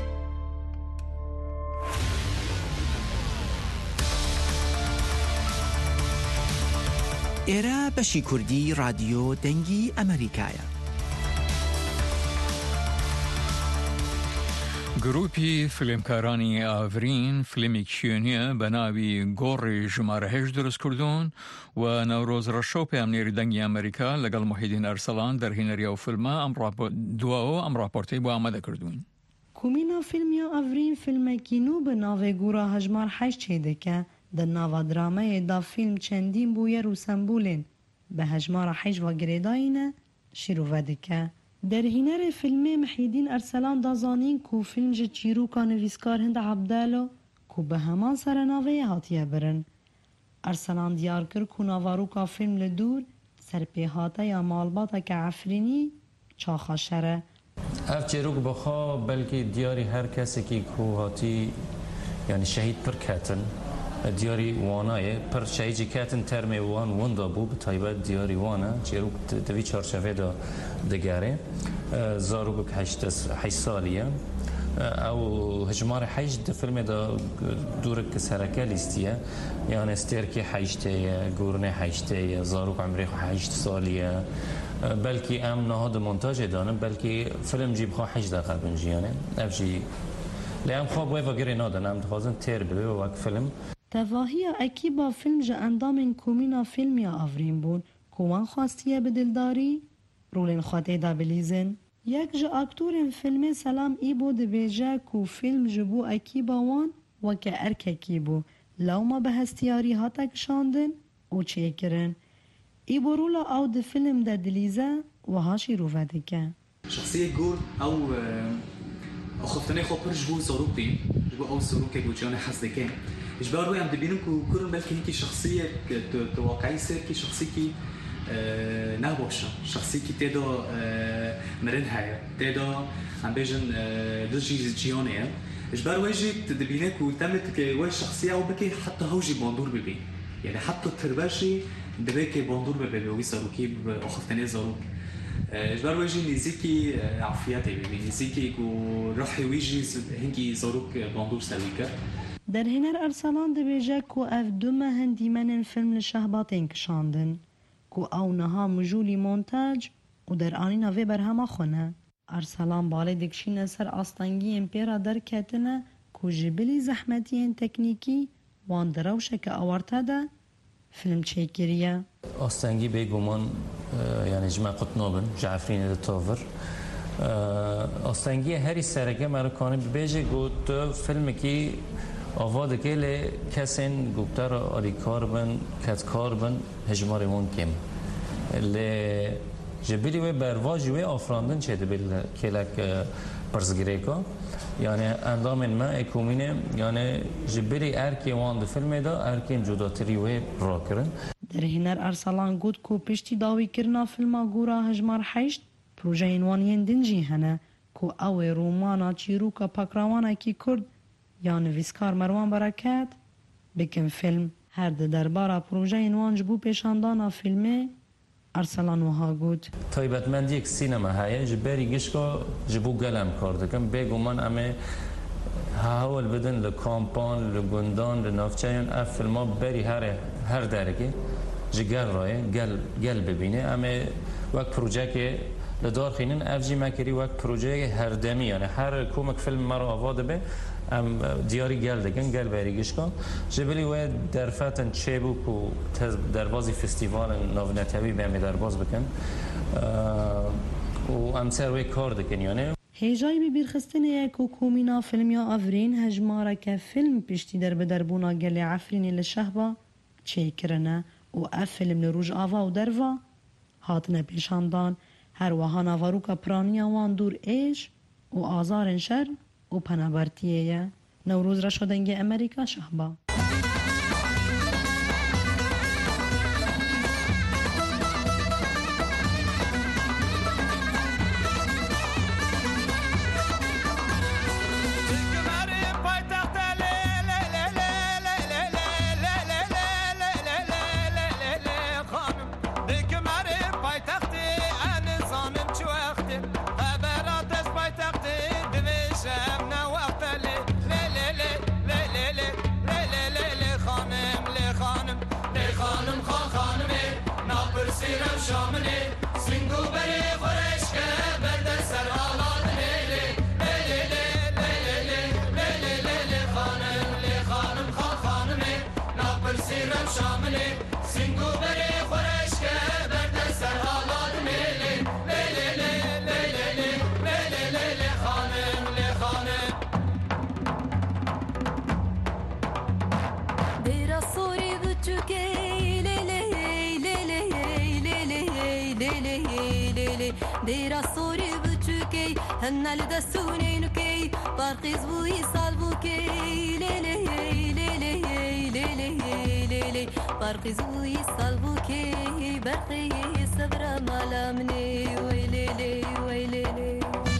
S21: ئێرە بەشی کوردی رادیۆ دەنگی ئەمریکایە.
S2: گروپی فیلمکارانی ئاڤرین فیلمێکی شوێنیە بە ناوی گۆڕی ژمارە 8 دروست کردوون و نەورۆز ڕەشۆ پامنێری دەنگی ئەمریکا لەگەڵ موحیدین ئەرسەلان دەرهێنەری ئەو فیلمە دواوە ئەم راپۆرتەی بۆ ئامادە کردوون.
S22: کومینە فیلمیا ئەڤرین فیلمێکی نو بە ناوێ گۆڕا هەژمار 8 چێ دەکە د ناوا درامەیەدا فیلم چەندین بووە روسەمبولێن بە هەژمارە 8 و گرێداینە شیرۆڤە دەکە. دەرهینەرê فیلمê Mihîdîn Erselan da zanîn ku film ji çîroka nivîskar Hind Abdelo ku bi heman serenaveyê hatiye birin. Erselan diyar kir ku navaroka film li dûr serpêhateya malbateke Efrînî çaxaşer e.
S23: Ev çêrok bixwe belkî diyarî her kesekî ku hatî yani şehîd pir ketin diyarî wanayê pir şehîdî ketin termê wan winda bû bi taybet diyarî wan e çêrok di vî çarçevê de digere zarok 8 saliye ew hejmarê 8 di filmê de dûrek sereke lîstiye yani stêrkê 8 ye gornê 8 ye zarok emrê 8 saliye belkî em niha di montajê danin belkî film jî bixwe 8 deqe bin jî yani ev jî lê em xwe wê vegirê nadin em dixwazin têr bibe wek film.
S22: Tevahiya ekîba film ji endamên komîna filmiya Avrîn bûn ku wan xwastiye bi dildarî rolên xwe tê de bilîzin. Yek ji aktorên filmê Selam İbo dibêje ku film ji bo ekîba wan weke erkekî bû. Lewma bi hestiyarî hate kişandin û çêkirin. İbo rola ew di film de dilîze wiha şîrove dike.
S24: شخصية جول أو خفتني خبر جبو صاروخي جبو أو صاروخي بوجاني حس دكان إجبار ويا عم تبينهم كورن بالك هيك شخصية واقعية سير كي شخصية نابوشة شخصية تيدا مرن هاي تيدا عم بيجن دجي جيانية إجبار ويجي تدبينك وتمت كوي شخصية أو بكي حتى هوجي باندور ببي يعني حتى ترباشي دبكي باندور ببي وي صاروخي أخفتني صاروخ إجبار ويجي نزيكي عافياتي ببي نزيكي وراح ويجي هنكي صاروخ باندور سويكا.
S22: Derhêner Erselan dibêje ku ev du mehin dîmenên film li şehbatên kişandin ku ew niha mijûlî montaj û deranîna vê berhema xwe ne. Erselan balê dikişîne ser astengiyên pêra derketine ku ji bilî zehmetiyên teknîkî wan di rewşeke awarte de film çêkiriye.
S23: Astengî bêguman yani ji me qut nabin ji Efrînê de tavir. Astengiye herî sereke me kanî bibêje got filmekî آواد که لی کسین گوبتر آری کار بن کت کار بن هجماری ممکن لی جبیلی و برواجی و آفراندن چه دبیل کلک پرزگریکا یعنی اندام ما اکومینه یعنی جبیلی ارکی وان ده فیلم دا ارکی جداتری و را کرن
S22: در هنر ارسلان گود کو پشتی داوی کرنا فیلم گورا هجمار حشت پروژه اینوانین دنجی هنه کو او رومانا چیروکا پاکراوانا کی کرد یا نویسکار مروان برکت بکن فیلم هر ده دربارا پروژه اینوان جبو پیشاندانا فیلمه ارسلان وها گود
S23: طایبت من یک سینما هایی جبری گشکا جبو گلم کردکم بگو من امه هاول بدن لکامپان لگندان لنافچهان اف فیلم ها بری هر درگه جگل رای گل ببینه امه وقت پروژه که لدار خینن افجی مکری وقت پروژه هر دمی یعنی هر کومک فیلم مرا آواده به ام دیاری گل دگن گل بریگش کن جبلی و درفتن چه بو کو دربازی فستیوال نوونتوی به می درباز بکن و ام سر و کار دکن یعنی
S22: هیجای بی بیرخستنه یک کومینا فیلم یا افرین هجماره که فیلم پشتی در بدربونا گل عفرینی لشهبا چه کرنه و اف فیلم لروج آوا و دروا هاتنه پیشاندان هر وهانا واروکا پرانیا وان دور ایش و آزار شر و پنابرتیه نوروز را شدنگ امریکا شهبا
S3: ديرا صوري بتشوكي هنا لدسوني نكي بارقيز بوي صالبوكي ليلي ليلي ليلي ليلي بارقيز بوي صالبوكي برقي صبر مالا مني ويلي ويلي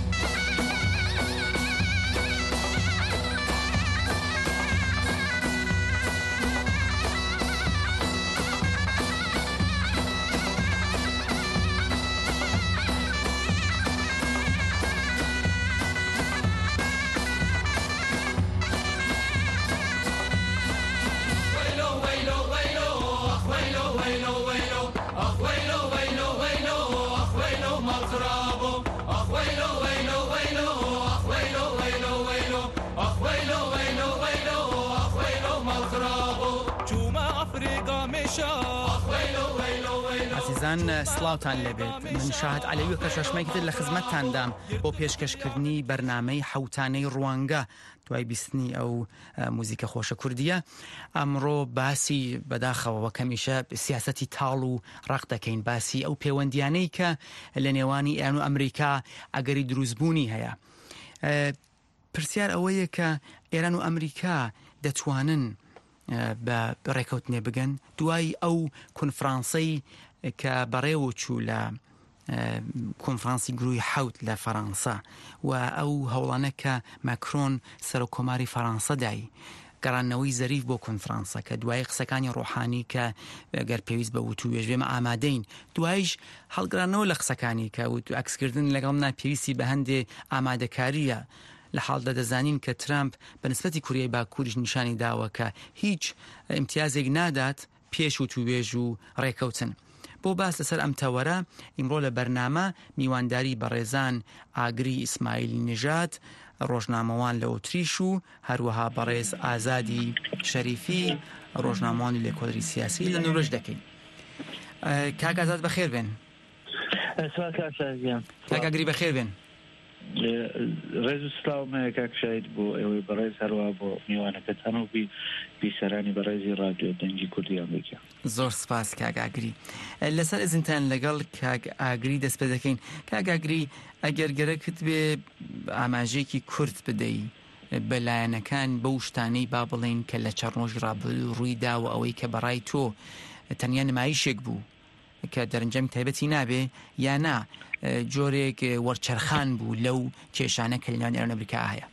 S5: عزیزان سلااوان لەبێت من شاهد عەلەویە کە شەشمەی تر لە خزمەتتاندام بۆ پێشکەشکردنی بەرنامەی حەوتانەی ڕوانگە دوای بیستنی ئەو موزیکە خۆشە کوردیە ئەمڕۆ باسی بەداخەوە کەمیشە سیاسەتی تاڵ و ڕق دەکەین باسی ئەو پەیوەندیانەی کە لە نێوانی ئێران و ئەمریکا ئەگەری دروستبوونی هەیە پرسیار ئەوەیە کە ئێران و ئەمریکا دەتوانن بە ڕێکەوتنێ بگەن دوای ئەو کۆنفرانسەی کە بەڕێوە چوو لە کۆنفرانسی گروهی حەوت لە فەڕەنسا و ئەو هەوڵانە کە ماکرۆن سەرۆکۆماری فەڕەنسا دایی گەڕانەوەی زەریف بۆ کۆنفرانسە کە دوای قسەکانی ڕۆحانی کە گەر پێویست بە وتووێژ بێمە ئامادەین دوایش هەڵگرانەوە لە قسەکانی کە ئەکسکردن لەگەڵ پێویستی بە هەندێ ئامادەکاریە لە حاڵدا دەزانین کە ترامپ بەنسبەتی کوریای باکووریش نیشانی داوە کە هیچ ئیمتیازێک نادات پێش وتووێژ و ڕێکەوتن بۆ باس لەسەر ئەم تەوەرە ئیمڕۆ لە بەرنامە میوانداری بەڕێزان ئاگری ئیسماعیلی نژاد ڕۆژنامەوان لە ئۆتریش و هەروەها بەڕێز ئازادی شەریفی ڕۆژنامەوانی لێکۆڵەری سیاسی لە نۆرۆژ دەکەین کاک ئازاد بەخێر بێن کاک ئاگری بەخێر بێن
S4: ڕێز و سلااومەیە کاکشید بۆ ئێوەی بەڕێز هەروە بۆ میوانەکەتان و بیسەرانی بەڕێزی رادیۆ دەنگی کوردی ئەمریکا.
S5: زۆر سپاس کاک ئاگری. لەسەر ئزنتان لەگەڵ کاک ئاگری دەست پێ دەکەین. کاک ئاگری ئەگەر گەرەکت بێ ئاماژەیەکی کورت بدەی بەلایەنەکان بەو شتانەی با بڵێن کە لە چەڕۆژ ڕوویدا و ئەوەی کە بەڕای تۆ تەنیا نمایشێک بوو کە دەرەنجام تایبەتی نابێ یانا جۆرێک وەرچەرخان بوو لەو کێشانە کە لەناو ئێران ئەمریکا هەیە.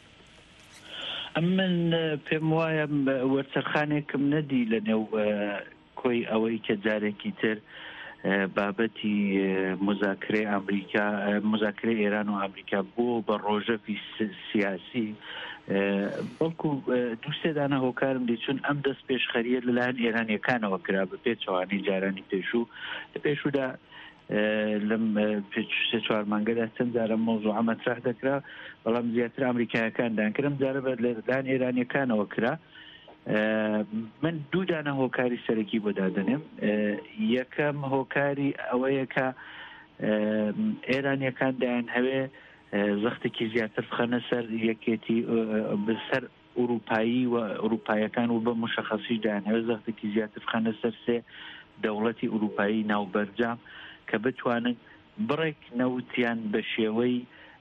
S4: من پێم وایە وەرچەرخانێکم نەدی لە نێو کۆی ئەوەی کە جارێکی تر بابەتی مذاکرەی ئەمریکا مذاکرەی ئێران و ئەمریکا بۆ بە ڕۆژەفی سیاسی بەڵکو دووسێدانە هۆکارم دی چون ئەم دەست پێشخەریە لەلایەن ئێرانیەکانەوە کرا بە پێچەوانی جارانی پێشوو لە پێشوودا لەم سێ چوار مانگەدا چەند جارە مۆزوع مەطرح دەکرا بەڵام زیاتر ئەمریکایەکان دانکردم جارە بە لەلایەن ئێرانیەکانەوە کرا. من دوو دانە هۆکاری سەرەکی بۆ دادنێم. یەکەم هۆکاری ئەوەیە کە ئێرانیەکان دایان هەوێ زەختێکی زیاتر بخەنە سەر یەکێتی بەسەر ئوروپایی و ئوروپایەکان و بە مشەخەسی دایان هەوێ زەختێکی زیاتر بخەنە سەر سێ دەوڵەتی ئوروپایی ناوبەرجام کە بتوانن بڕێک نەوتیان بە شێوەی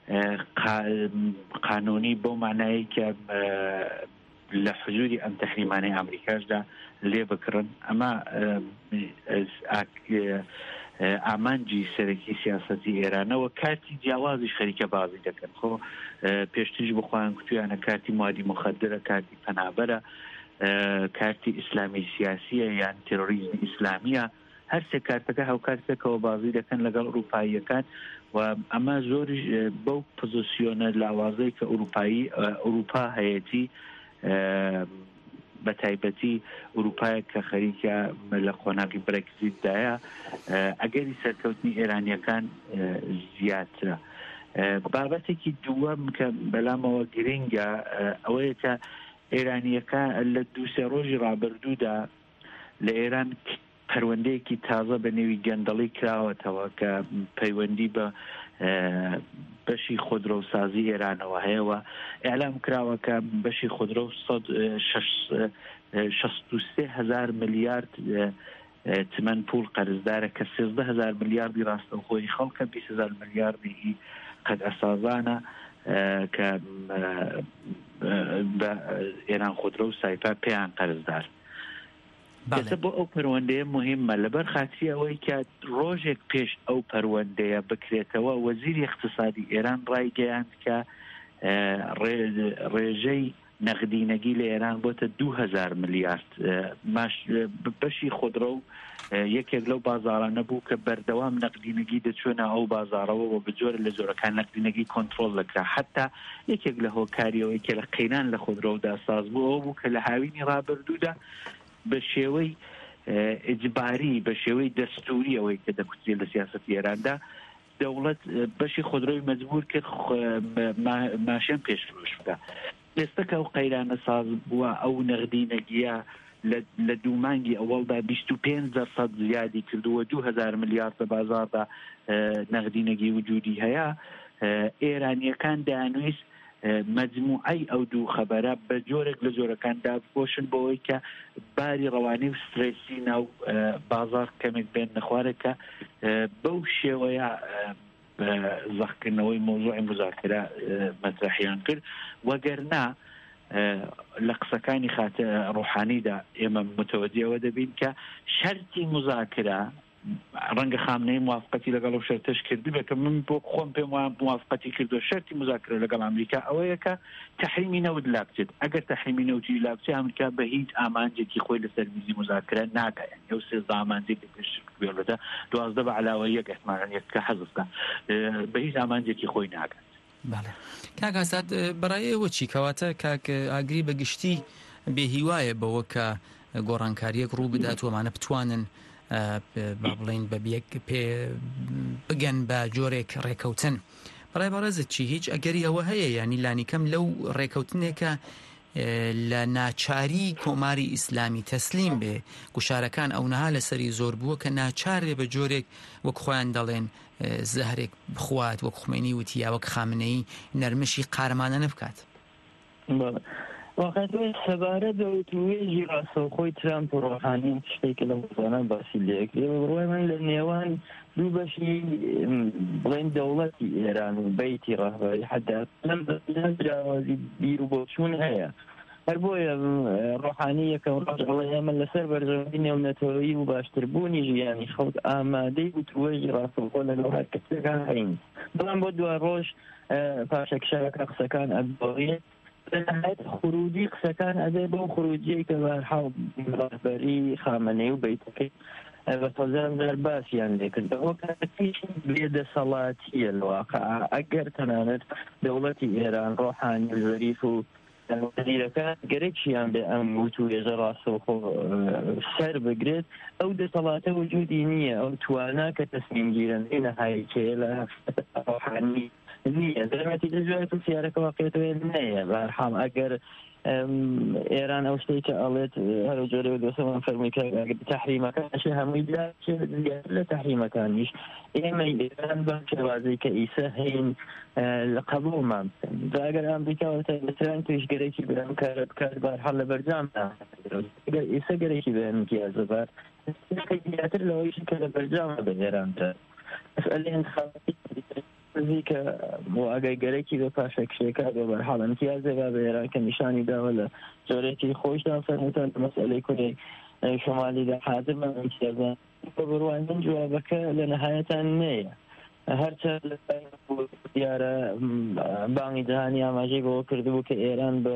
S4: قانونی بۆ معنایی کە لە حزوری ئەم تەحریمانەی ئەمریکاشدا لێ بکڕن. ئەمە ئامانجی سەرەکی سیاسەتی ئێرانەوە کارتی جیاوازی خەریکە بازی دەکەن. خۆ پێشتیش بخوایان کوتویانە کارتی موادی مخدرە، کارتی پەنابەرە، کارتی ئیسلامی سیاسیە یان تێرۆریزمی ئیسلامیە. هەر سێ کارتەکە هاوکارتێکەوە بازی دەکەن لەگەڵ ئوروپاییەکان و ئەمە زۆری بەو پۆزیسیۆنە لاوازەی کە ئوروپا هەیەتی بە تایبەتی ئوروپایە کە خەریکە لە قۆناغی برێکزیتدایە ئەگەری سەرکەوتنی ئێرانیەکان زیاترە. بابەتێکی دووەم کە بەلامەوە گرنگە ئەوەیە کە ئێرانیەکان لە دووسێ ڕۆژی ڕابردوودا لە ئێران پەروەندەیەکی تازە بە نێوی گەندەڵی کراوەتەوە کە پەیوەندی بە بەشی خودرۆسازی ئێرانەوە هەیەوە ئێعلام کراوە کە بەشی خودرۆ 63,000 ملیارد تمەن پول قەرزدارە کە 13,000 ملیاردی ڕاستەوخۆی خەڵکە 20,000 ملیاردی قەد ئەسازانە کە بە ئێران خودرۆ و سایپا پێیان قەرزدار. دەسە بۆ ئەو پەروەندەیە مهمە لەبەر خاتی ئەوەی کە ڕۆژێک پێش ئەو پەروەندەیە بکرێتەوە وەزیری اقتصادی ئێران ڕایگەیاند کە ڕێژەی نەقدینەگی لە ئێران بۆتە 2,000 ملیارد. بەشی خودرۆ و یەکێک لەو بازارانە بوو کە بەردەوام نەقدینەگی دەچوونە ئەو بازارەوە و بجۆرە لە جۆرەکان نەقدینەگی کۆنترۆل دەکرا. حتا یەکێک لە هۆکاریەوەی کە لە قەینان لە خودرۆدا ساز بوو ئەو بوو کە لە هاوینی ڕابردوودا بە شێوەی ئجباری بە شێوەی دەستوری ئەوەی کە دەکوترێت لە سیاسەتی ئێراندا دەوڵەت بەشی خودرۆی مەجبور کرد ماشێن پێشفرۆش بکە. ئێستا کە ئەو قەیرانە ساز بووە ئەو نەقدینەگیە لە دوو مانگی ئەوەڵدا 25% زیادی کردووە 2,000 ملیارد لە بازاردا نەقدینەگی وجودی هەیە. ئێرانیەکان دەیانویست مجموعی ئەو دوو خەبەرە بە جۆرێک لە جۆرەکاندا بپۆشن بۆەوەی کە باری ڕەوانی و سترێسی ناو بازار کەمێک بێن نەخوارێکە بەو شێوەیە زەخکردنەوەی مۆزوعی مذاکرە مەطرحیان کرد. وەگەرنا لە قسەکانی خاتە ڕوحانیدا ئێمە متوەجهەوە دەبین کە شەرتی مذاکرە ڕەنگە خامنەی موافقەتی لەگەڵ و شەرتش کردی بێت کە من بۆ خۆم پێم وایە موافقەتی کردو شەرتی مذاکرە لەگەڵ ئەمریکا ئەوەیە کە تەحریمی نەوت لا بچێت. ئەگەر تەحریمی نەوتی لا بچێت ئەمریکا بە هیچ ئامانجێکی خۆی لەسەر میزی مذاکرە ناکات. ئەو 13 ئامانجێکی پێش بێڵێتە 12 بە علاوە یەک ئەحتمالاً کە حەزفکە بە هیچ ئامانجێکی خۆی ناکات.
S5: بەڵێ کاک ئاساد بەڕای ئێوە چی کەواتە کاک ئاگری بەگشتی بێهیوایە بەوە کە گۆڕانکاریەک ڕوو بدات وەمانە بتوانن با بڵین بە پێ بگەن بە جۆرێک ڕێکەوتن. بەڕای بەڕێزت چی هیچ ئەگەری ئەوە هەیە ینی لانی کەم لەو ڕێکەوتنێکە لە ناچاری کۆماری ئیسلامی تەسلیم بێ گوشارەکان ئەوەها لەسەری زۆر بووە کە ناچارێ بە جۆرێک وەک خۆیان دەڵێن زەهرێک بخوات وەک خومێنی وتیا وەک خامنەی نەرمشی قارەمانە نەبکات.
S6: واقعا سەبارەت بە وتوێژی ڕاستەوخۆی ترامپ و ڕۆحانی شتێکە لە وزانە باسی لێکرێ بڕوای من لە نێوان دوو بەشی بڵێن دەوڵەتی ئێران و بەیتی ڕاهبەری حتا لەم جیاوازی بیر و بۆچوون هەیە هەر بۆیە ڕۆحانی یەکەم ڕۆژ ئەڵێ ئێمە لەسەر بەرژەوەندی نێونەتەوەیی و باشتربوونی ژیانی خەڵک ئامادەی وتوێژی ڕاستەوخۆ لەگەڵ هەر کەسێکان هەین بەڵام بۆ دوای ڕۆژ پاشەکشارەکە قسەکان ئەبڵێت لەنهایەت خروجی قسەکان ئەدەی بۆ خروجی کە بەرحاڵ ڕاهبەری خامنەی و بەیتەکەی بە تۆزان زار باسییان لێکرد ئەوە کاتێک بێدەسەڵاتیە لەواقع ئەگەر تەنانەت دەوڵەتی ئێران ڕۆحانی زەریف و وەزیرەکان گەرەکیان بێ ئەم وتوێژە ڕاستەوخۆ سەر بگرێت ئەو دەسەڵاتە وجودی نییە ئەو توانا کە تەسمیمگیرەکەی نەهایەتیە لە ڕۆحانی نییە دەرمەتی دەجوای سیارەکە واقعێتەوە نەیە بەرحاڵ ئەگەر ئێران ئەو شتێک کە ئەڵێت هەرو جۆرەوە دۆسەمان فەرمووی کە تەحریمەکانش هەمووی زیاتر لە تەحریمەکانیش ئێمە ئێران بەم شێوازەی کە ئیسە هەین لە قبوڵمان بکەن ئەگەر ئەمریکا تایبەتران پێشگەرێکی بەم کارە بکات بەرحاڵ لە بەرجامدا ئەگەر ئیسە گەرێکی بە ئەمتیازە بات زیاتر لەوەیش کە لە بەرجامە بە ئێراندا مەسئلەی انتخاباتی کە بۆ ئاگایگەرێکی بە پاشەکشێکە بە بەرحاڵ ئەمتیازێ بە ئێران کە نیشانی داوە لە جۆرێکی خۆشدان فەرمووتان مەسئلەی کوردی شمالیدا حاضر بە ئەمتیازان بڕوای من جوابەکە لە نەهایەتان نەیە هەرچەند دیارە بانگی جیهانی ئاماژەی بەوە کردبوو کە ئێران بە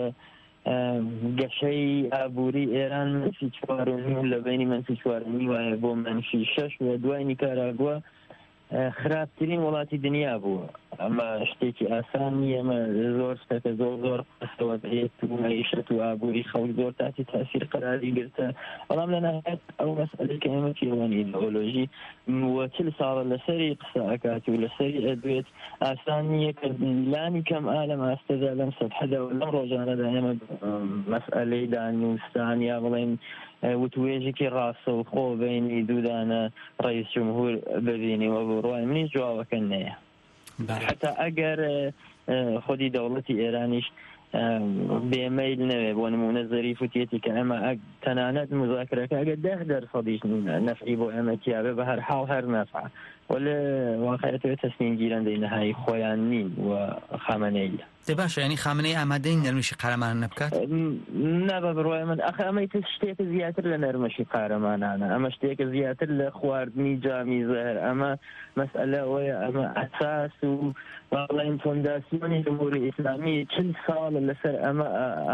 S6: گەشەی ئابووری ئێران منفی 4.5 لە بینی منفی 4.5 وایە بۆ منفی 6 و دوای نیکاراگووە خراپترین وڵاتی دنیا بووە ئەمە شتێکی ئاسانی ئەمە زۆر شتەکە زۆر قسەوە بێت و مەیشەت و ئابووری خەڵک زۆر تاتی تاسیر قەراری گرتە بەڵام لە نهایەت ئەو مەسئلەی کە ئێمە کێوانی ئیدئۆلۆژی وە 40 ساڵە لەسەری قسە ئەکات و لەسەری ئەدوێت ئاسان نییە کە لانی کەم ئالەم ئاستەدا لەم سەدحەدا و لەم ڕۆژانەدا ئێمە مەسئلەی دانوستان یا بڵێن وتوێژێکی ڕاستەوخۆ بینی دوودانە ڕئیس جمهور ببینیوە بڕوای منیش جوابەکە نەیە حتا ئەگەر خودی دەوڵەتی ئێرانیش بێمەیل نەوێ بۆ نمونە زەریف وتێتی کە ئەمە تەنانەت مذاکرەکە ئەگەر 10% نەفعی بۆ ئێمە تیاابێ بە هەر حاڵ هەر نەفع ولا واقعەتەوە تەسمیمگیرەندەی نەهایی خۆیان نین و خامنەیە
S5: باشە ینی خامنەی ئامادەی نەرمشی قارەمان نەبکات
S6: نابە بڕوای من ئەخ ئەمەی شتێکە زیاتر لە نەرمەشی قارەمانانە ئەمە شتێکە زیاتر لە خواردنی جامی زەهر ئەمە مەسئلە ئەوەیە ئەمە ئەساس و باڵین فۆنداسیۆنی جمهوری ئیسلامی 40 ساڵە لەسەر ئەمە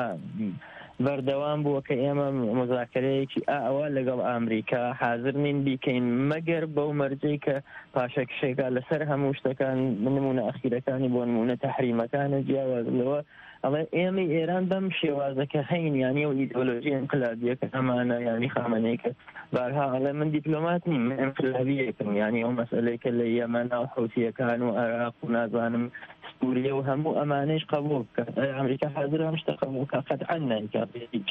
S6: بەردەوام بووە کە ئێمە مذاکرەیەکی ئەوە لەگەڵ ئامریکا حاضر نین بیکەین مەگەر بەو مەرجەی کە پاشەکشێکە لەسەر هەموو شتەکان نمونە ئەخیرەکانی بۆ نمونە تەحریمەکانە جیاوازلەوە ئەڵێ ئێمە ئێران بەم شێوازەکە هەین یانی و ئیدئۆلۆژی ئینقلابیەکە ئەمانە یانی خامنەیەکە بارها ئەڵێ من دیپلۆمات نیم من ئینقلابیەکەم یانی ئەو مەسئلەی کە لە یەمەن و حوتیەکان و عێراق و نازانم سووریا و هەموو ئەمانەش قبول بکات ئەمریکا حاضر هەم شتە قبول بکات قەتعاً نایکات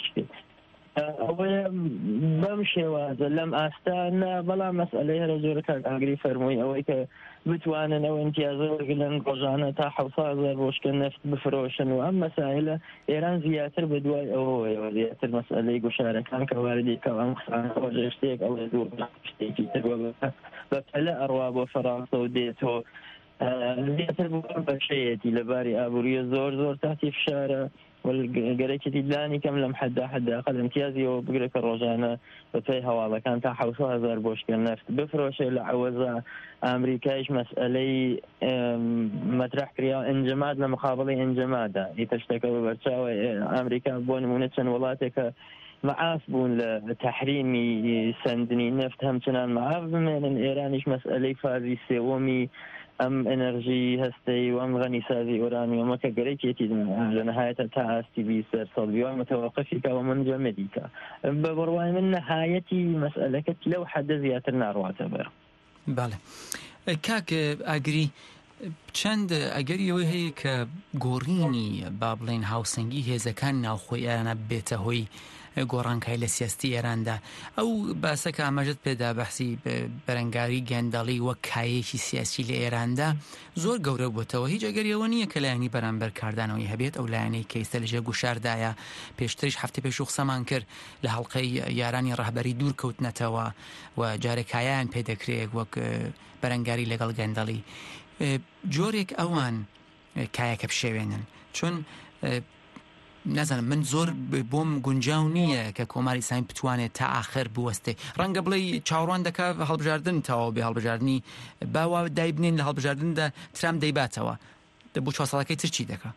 S6: ئەوەیە بەم شێوازە لەم ئاستانە بەڵام مەسئلەی هەرە جۆرە ئاگری فەرمووی ئەوەی کە بتوانن ئەو ئیمتیازە وەرگرن ڕۆژانە تا 700,000 بۆشکە نفت بفرۆشن و ئەم مەسائلە ئێران زیاتر بەدوای ئەوەیەوە زیاتر مەسئلەی گوشارەکان کە واردی کە ئەم خۆژە شتێک ئەوە دوور شتێکی تر بە پەلە ئەڕوا بۆ فەڕانسە و دێتەوە زیاتر بەشەیەتی لەباری ئابووریە زۆر تاتی فشارە گەرەێکی لانی کەم لەم حداقل امتیازیەوە بگرێت کە ڕۆژانە بە پێی هەواڵەکان تا 700,000 بۆشکە نفت بفرۆشێ لە عوەزە ئامریکایش مەسئلەی مەترح کریا ئەنجەمات لە مقابڵی ئەنجەمادا ئیتە شتەکە بەرچاوە ئامریکا بۆ نمونە چەند وڵاتێکە معاف بوون لە تەحریمی سندنی نفت هەمچنان معاف بمێنن ئێرانیش مەسئلەی فازی سێوەمی ئەم ئەنەرژی هەستەی و ئەم غەنیسازی ئۆرانیۆمە کە گەرەێکێتی لە نەهایەتە تا ئاستی 20 سەڵ متەوەقفی کەەوە من جەمەدیکە بە بڕوای من نەهایەتی مەسئلەکەت لەو حەدە زیاتر ناڕواتە بەر
S5: باڵێ کاک ئاگری چەند ئەگەریەوەی هەیە کە گۆڕینی با بڵێن هاوسەنگی هێزەکان ناوخۆی ئێرانە بێتە هۆی گۆڕانکای لە سیاستی ئێراندا ئەو باسەکە ئاماژت پێدا بەحسی بەرەنگاری گەندەڵی وەک کایەکی سیاسی لە ئێراندا زۆر گەورە بووتەوە هیچ ئەگەریەوە نییە کە لایەنی بەرامبەر کاردانەوەی هەبێت ئەو لایەنەی کە ئێستا لەژێر گوشاردایە پێشتریش هەفتەی پێش قسەمان کرد لە هەڵقەی یارانی ڕەهبەری دوور کەوتنەتەوە و جارێکایان پێدەکرێت وەک بەرەنگاری لەگەڵ گەندەڵی جۆرێک ئەوان کایەکە بشێوێنن چۆن نازانم من زۆر بۆم گونجاو نییە کە کۆماری ئیسلامی بتوانێت تا ئاخر بوەستێ ڕەنگە بڵێ چاوەڕوان دەکات هەڵبژاردن تەواو بێ هەڵبژاردننی باوا دایبنین لە هەڵبژاردندا ترام دەیباتەوە بۆ 4 ساڵەکەی ترچی دەکات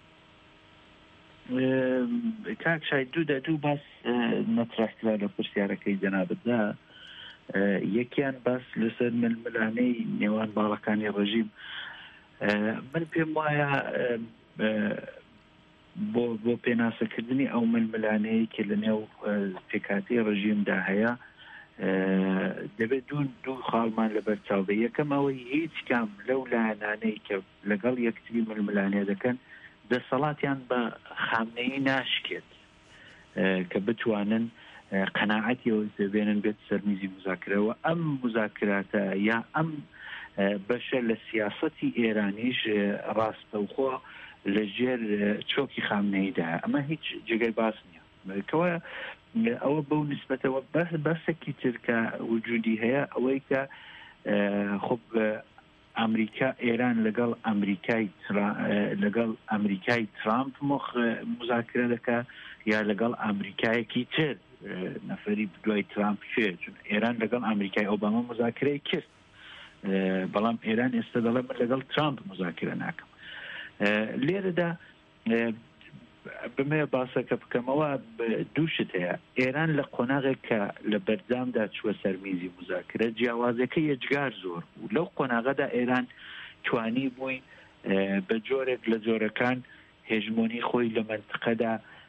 S4: کاک شاید دوو باس نەترەحکرا لە پرسیارەکەی جەنابەتدا یەکیان باس لەسەر ململانەی نێوان باڵەکانی ڕژیم من پێم وایە بۆ پێناسەکردنی ئەو ململانەیە کە لە نێو پێکاتی ڕژیمدا هەیە دەبێت دوو خاڵمان لەبەر چاوبێ یەکەمەوەی هیچ کام لەو لایەنانەی کە لەگەڵ یەکتری ململانێ دەکەن دەسەڵاتیان بە خامنەیی ناشکێت کە بتوانن قەناعەتیەوە دەبێنن بێت سەرمیزی مذاکرەوە ئەم مذاکراتە یا ئەم بەشە لە سیاسەتی ئێرانیش ڕاستەوخۆ لەژێر چۆکی خامنەییدا ئەمە هیچ جگەی باس نییە کەوە ئەوە بەو نسبەتەوە بەسێکی ترکە وجودی هەیە ئەوەی کە خب ئەمریکا ئێران لەگەڵ ئەمریکای ترامپ مخ مذاکرە دەکا یا لەگەڵ ئەمریکایەکی تر نەفەری دوای ترامپ شێ چون ئێران لەگەڵ ئەمریکای ئۆباما مذاکرەی کرد بەڵام ئێران ئێستا دەڵێ من لەگەڵ ترامپ مذاکرە ناکەم لێرەدا بمێ باسەکە بکەمەوە دووشت هەیە ئێران لە قۆناغێک کە لە بەرجامدا چوە سەرمیزی مذاکرە جیاوازەکە یەجگار زۆر بوو لەو قۆناغەدا ئێران توانی بووی بە جۆرێک لە جۆرەکان هێژمۆنی خۆی لە منتقەدا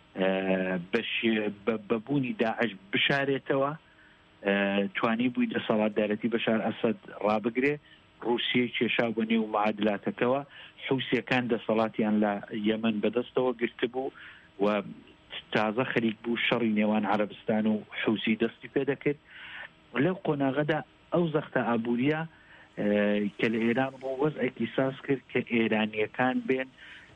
S4: بەبوونی داعش بشارێتەوە توانی بووی دەسەڵاتدارەتی بەشار ئەسەد ڕابگرێ رووسیە کێشا بۆ نێو معادلاتەکەەوە حوسیەکان دەسەڵاتیان لە یەمەن بەدەستەوە گرتبوو و تازە خەریک بوو شەڕی نێوان عەرەبستان و حوسی دەستی پێ دەکرد لەو قۆناغەدا ئەو زەختە ئابووریە کە لە ئێران بۆ وەزعێکی ساز کرد کە ئێرانیەکان بێن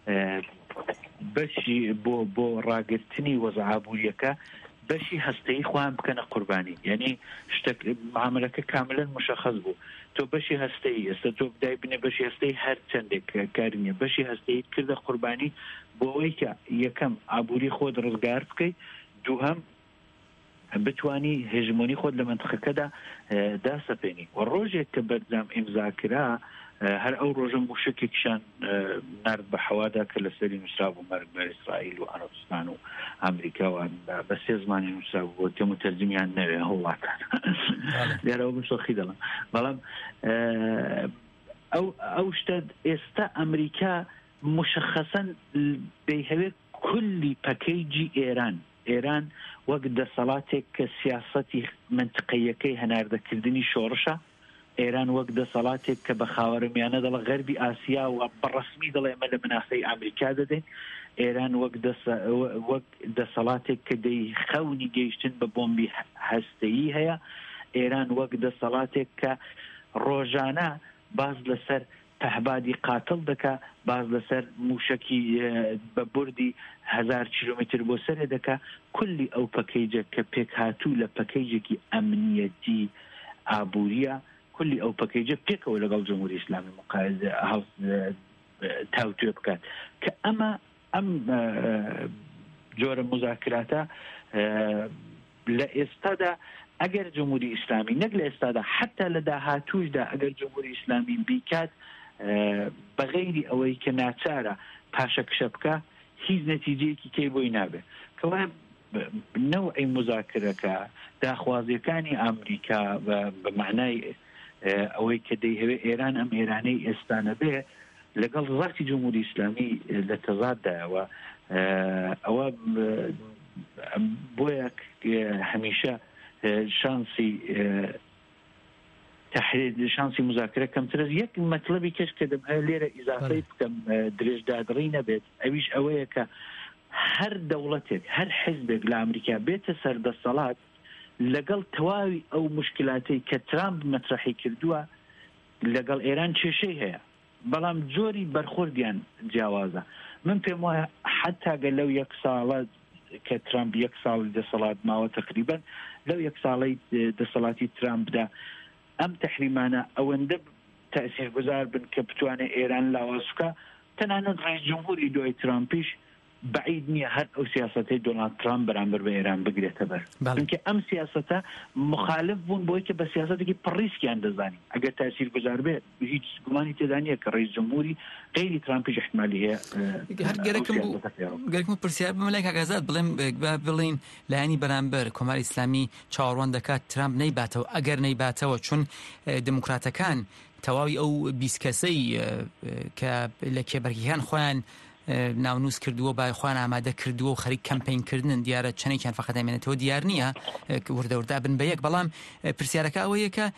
S4: بەشی بۆ ڕاگرتنی وەزع ئابووریەکە بەشی هەستەیی خۆیان بکەنە قوربانی یعنی شتێک معاملەکە کاملەن مشەخەص بوو تۆ بەشی هەستەیی ئێستا تۆ بدای بنێ بەشی هەستەی هەر چەندێک کاری نییە بەشی هەستەیت کردە قوربانی بۆ ئەوەی کە یەکەم ئابووری خۆت ڕزگار بکەیت دووهەم بتوانی هێژمۆنی خۆت لە منتقەکەدا داسەپێنی و ڕۆژێک کە بەرجام ئیمزاکرا هەر ئەو ڕۆژە موشکێکشان نرد بە حەوادا کە لەسەری نووسرا بوو مەرگ بە ئیسرائیل و عەرەبستان و ئەمریکاوان بە 3 زمانی نووسرا بوو تێم و تەرجمیان نەوێ هەوڵاتان لێرەوە بشۆخی دەڵم بەڵام ئەو شتە ئێستا ئەمریکا مشخصەن بەیهەوێت کولی پەکەیجی ئێران وەک دەسەڵاتێک کە سیاسەتی منتقەیەکەی هەناردەکردنی شۆڕشە ئێران وەک دەسەڵاتێک کە بە خاوەرمیانە دەڵە غەربی ئاسیا و بەڕەسمی دەڵێ ئێمە لە مناسەی ئەمریکا دەدەین ئێران وەک دەسەڵاتێک کە دەی خەونی گەیشتن بە بۆمبی هەستەیی هەیە ئێران وەک دەسەڵاتێک کە ڕۆژانە باز لەسەر پەهبادی قاتڵ دەکا باز لەسەر موشکی بە بوردی 1000 کیلومتر بۆ سەرێ دەکا کولی ئەو پەکەیجە کە پێک هاتوو لە پەکەیجێکی ئەمنیەتی ئابووریە کولی ئەو پەکەیجە پێکەوە لەگەڵ جمهوری ئیسلامی مقایسە تاوتوێ بکات کە ئەم جۆرە مذاکراتە لە ئێستادا ئەگەر جمهوری ئیسلامی نەک لە ئێستادا حتا لە داهاتووشدا ئەگەر جمهوری ئیسلامی بیکات بەغەیری ئەوەی کە ناچارە پاشەکشە بکە هیچ نەتیجەیەکی تێی بۆی نابێت کەوا نەوعی مذاکرەکە داخوازیەکانی ئەمریکا بە معنای ئەوەی کە دەیهەوێ ئێران ئەم ئێرانەی ئێستانە بێ لەگەڵ ڕاستی جمهوری ئیسلامی لە تەزاددایەوە ئەوە بۆیە هەمیشە شانسی تحرير شانسي مذاكرة كم ترز يك مطلبي كش كدم ليرة إضافية كم درج دادرين بيت أبيش أويك هر دولتك هر حزبك لأمريكا بيت سرد الصلاة لقل تواوي أو مشكلاتي كترامب مطرحي كردوها لقل إيران شيء هي بلام جوري برخورديان جوازة من فيما حتى قال لو يكسالات كترامب يكسال دصلات ما تقريبا لو يكسالي دصلاتي ترامب ده أم تحريمانا أو اندب تأثير گزار بن كبتوان إيران لاوسكا تناند رئيس جمهوري دوي ترامبيش بعيد نية هر أو سياسته دونالد ترامب برامبر بإيران بقرية تبر لكن أم سياسته مخالف بون بويك بس سياسته كي بريسكي عند الزاني أجر تأثير گزار به هيج گماني تدانية كرئيس جمهوري غير ترامبيش احتمالية
S5: گەرکم پرسیار بمەلای کاگازات بڵین لایانی بەرامبەر کۆماری ئیسلامی چاوەڕوان دەکات ترامپ نەیباتەوە ئەگەر نەیباتەوە چون دموکراتەکان تەواوی ئەو 20 کەسەی کە لە کێبەرگیەکان خۆیان ناونووس کردووە با خۆیان ئامادە کردووە و خەریک کەمپینکردن دیارە چەندێکیان فەقەت دەمێنێتەوە دیار نییە وردەوردا بن بە یەک بەڵام پرسیارەکە ئەوەیە کە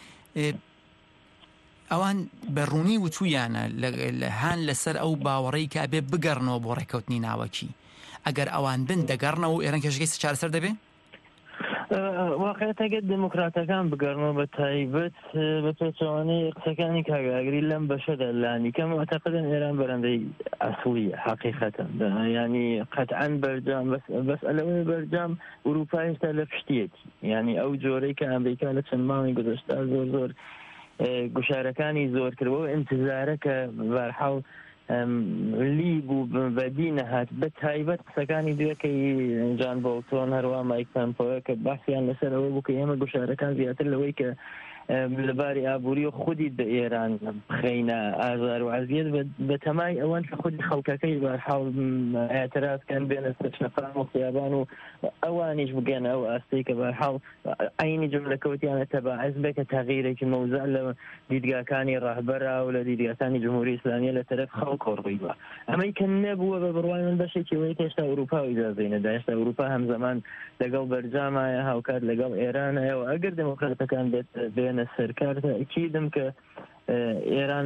S5: ئەوان بەڕوونی وتویانە هان لەسەر ئەو باوەڕەی کە ئەبێ بگەڕنەوە بۆ ڕێکەوتنی ناوەکی ئەگەر ئەوان بن دەگەڕنەوە و ئێران کێشەکەی چارەسەر دەبێ
S6: واقعیت ئەگەر دموکراتەکان بگەڕنەوە بە تایبەت بە پێچەوانەی قسەکانی کاگاگری لەم بەشەدا لانی کەم معتەقدن ئێران بەرەندەی ئەسڵیە حەقیقەتەن ینی قەتعەن بەرجام بەس ئەلەوەی بەرجام ئوروپا هێشتا لە پشتیەتی ینی ئەو جۆرەی کە ئەمریکا لە چەند ماوەی گذەشتا زۆر گوشارەکانی زۆر کردەوە ئینتزارە کە بەرحاڵ لیگ و بەدی نەهات بە تایبەت قسەکانی دوێکەی جان بۆڵتۆن هەروە مایک پەمپۆیە کە باسییان لەسەر ئەوە بوو کە ئێمە گوشارەکان زیاتر لەوەی کە لەباری ئابووری و خودی بە ئێران بخەینە ئازار و عەزیەت بە تەمای ئەوان کە خودی خەڵکەکەی بەرحاڵ ئاعترازکەن بێنە سەر شنەقام و خیابان و ئەوانیش بگەنە ئەو ئاستەی کە بەرحاڵ عینی جملەکەوتیانە تەباعەز بێ کە تەغییرێکی مەوزە لە دیدگاکانی ڕاهبەرە و لە دیدگاکانی جمهوری ئیسلامیە لە تەرەف خەڵک ڕوویوە ئەمەی کە نەبووە بە بڕوای من بەشێکی وەی کە هێشتا ئەوروپا ئیجازەی نەدا هێشتا ئەوروپا هەمزەمان لەگەڵ بەرجامایە هاوکات لەگەڵ ئێرانایەوە ئەگەر دموکراتەکان بێنە سەرکار تأکیدم کە ئێران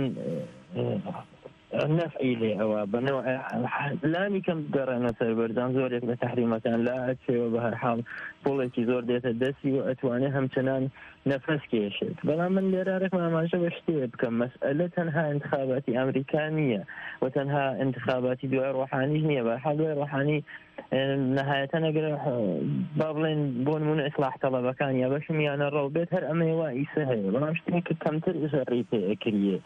S6: نەفعی لێ ئەوە بەنەوە لانی کەم گەڕێنە سەر بەرجام زۆرێک لە تەحریمەکان لا ئەچێوە بە هەرحاڵ پۆڵێکی زۆر دێتە دەستی و ئەتوانێت هەمچنان نەفەس کێشێت بەڵام من لێرارێکم ئاماژە بە شتێ بکەم مەسئلە تەنها انتخاباتی ئەمریکا نییە و تەنها انتخاباتی دوای ڕۆحانیش نییە بەرحاڵ دوای ڕۆحانی نەهایەتەن ئەگەر با بڵێن بۆ نمونە ئیسلاح تەڵەبەکان یا بەشم یانە ڕەو بێت هەر ئەمەوە ئیسە هەیە بەڵام شتێک کە کەمتر ئژەڕی پێ ئەکریە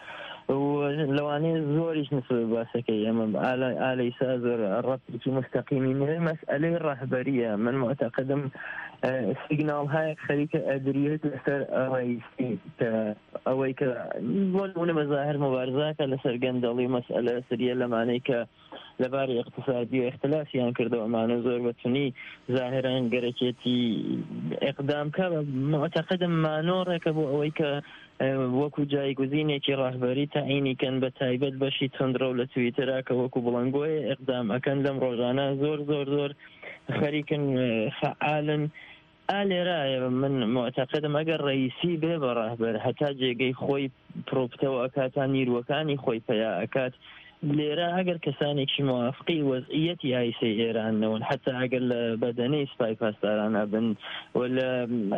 S6: لەوانەیە زۆریش نسبە باسەکەی ئەمە ئالەیسا زۆر ڕەتێکی مستەقیمی نوێ مەسئلەی ڕەهبەریە من معتەقدم سیگناڵ هەیە خەریکە ئەدریێت لەسەر ڕئیسی کە ئەوەی کە بۆ نمونە بەظاهر مبارزاکە لەسەر گەندەڵی مەسئلە سریە لەمانەی کە لەباری اقتصادی و اختلافیان کردەوە ئەمانە زۆر بەتونی ظاهران گەرەکێتی ئیقدام کە معتەقدم مانۆڕێکە بۆ ئەوەی کە وەکو جایگوزینێکی ڕاهبەری تەعینیکەن بە تایبەت بەشی تندرە و لە تویترا کە وەکو بڵنگۆی ئیقدام ئەکەن لەم ڕۆژانە زۆر زۆر زۆر خەریکن فعالن ئالێرایە من معتەقدم ئەگەر ڕئیسی بێ بە ڕاهبەر هەتا جێگەی خۆی پرۆپتەوە ئەکاتان نیروەکانی خۆی پیا ئەکات لێرە ئەگەر کەسانێکی موافقی وەزعیەتی ئایسی ئێرانەوەن حتا ئەگەر لە بەدەنەی سپای پاسدارانە بن و لە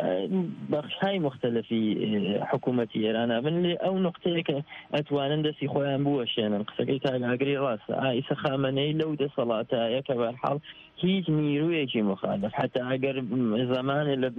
S6: بەخشهای مختلفی حکوومەتی ئێرانە بن لێ ئەو نقطەیە کە ئەتوانن دەستی خۆیان بوەشێنن قسەکەی کاگاگری ڕاستە ئایسە خامنەی لەو دەسەڵاتایە کە بەرحاڵ هیچ نیرویەکی مخالف حتا ئەگەر زمانێ لە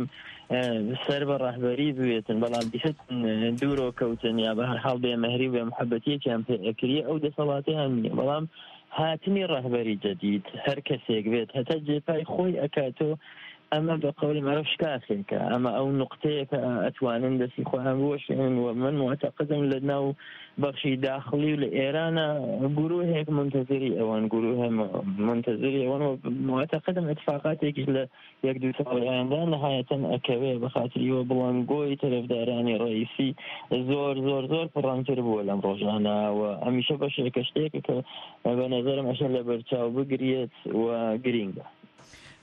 S6: سەر بە ڕاهبەری بوێتن بەڵام دیست دوورۆ کەوتن یا بە هەرحاڵ بێمەهری و محەبەتیەکیان پێ ئەکری ئەو دەسەڵاتیان نییە بەڵام هاتنی ڕاهبەری جەدید هەر کەسێک بێت هەتا جێپای خۆی ئەکاتۆ ئەمە بە قەولی مەرەف شکافێکە ئەمە ئەو نقطەیە کە ئەتوانن دەستی خۆیان بوەشێنن و من معتەقدم لە ناو بەخشی داخلی و لە ئێرانە گروهێک منتەزری ئەوان گروه منتەزری ئەوان و معتەقدم اتفاقاتێکیش لە یەک دوو ساڵی ئایندا نەهایەتەن ئەکەوێ بە خاتریوە بڵاندگۆی تەرەفدارانی ڕئیسی زۆر زۆر زۆر پڕانتر بووە لەم ڕۆژانە و ئەمیشە بەشێکە شتێکە کە بە نەزەرم ئەشە لە بەرچاو بگرێت و گرینگە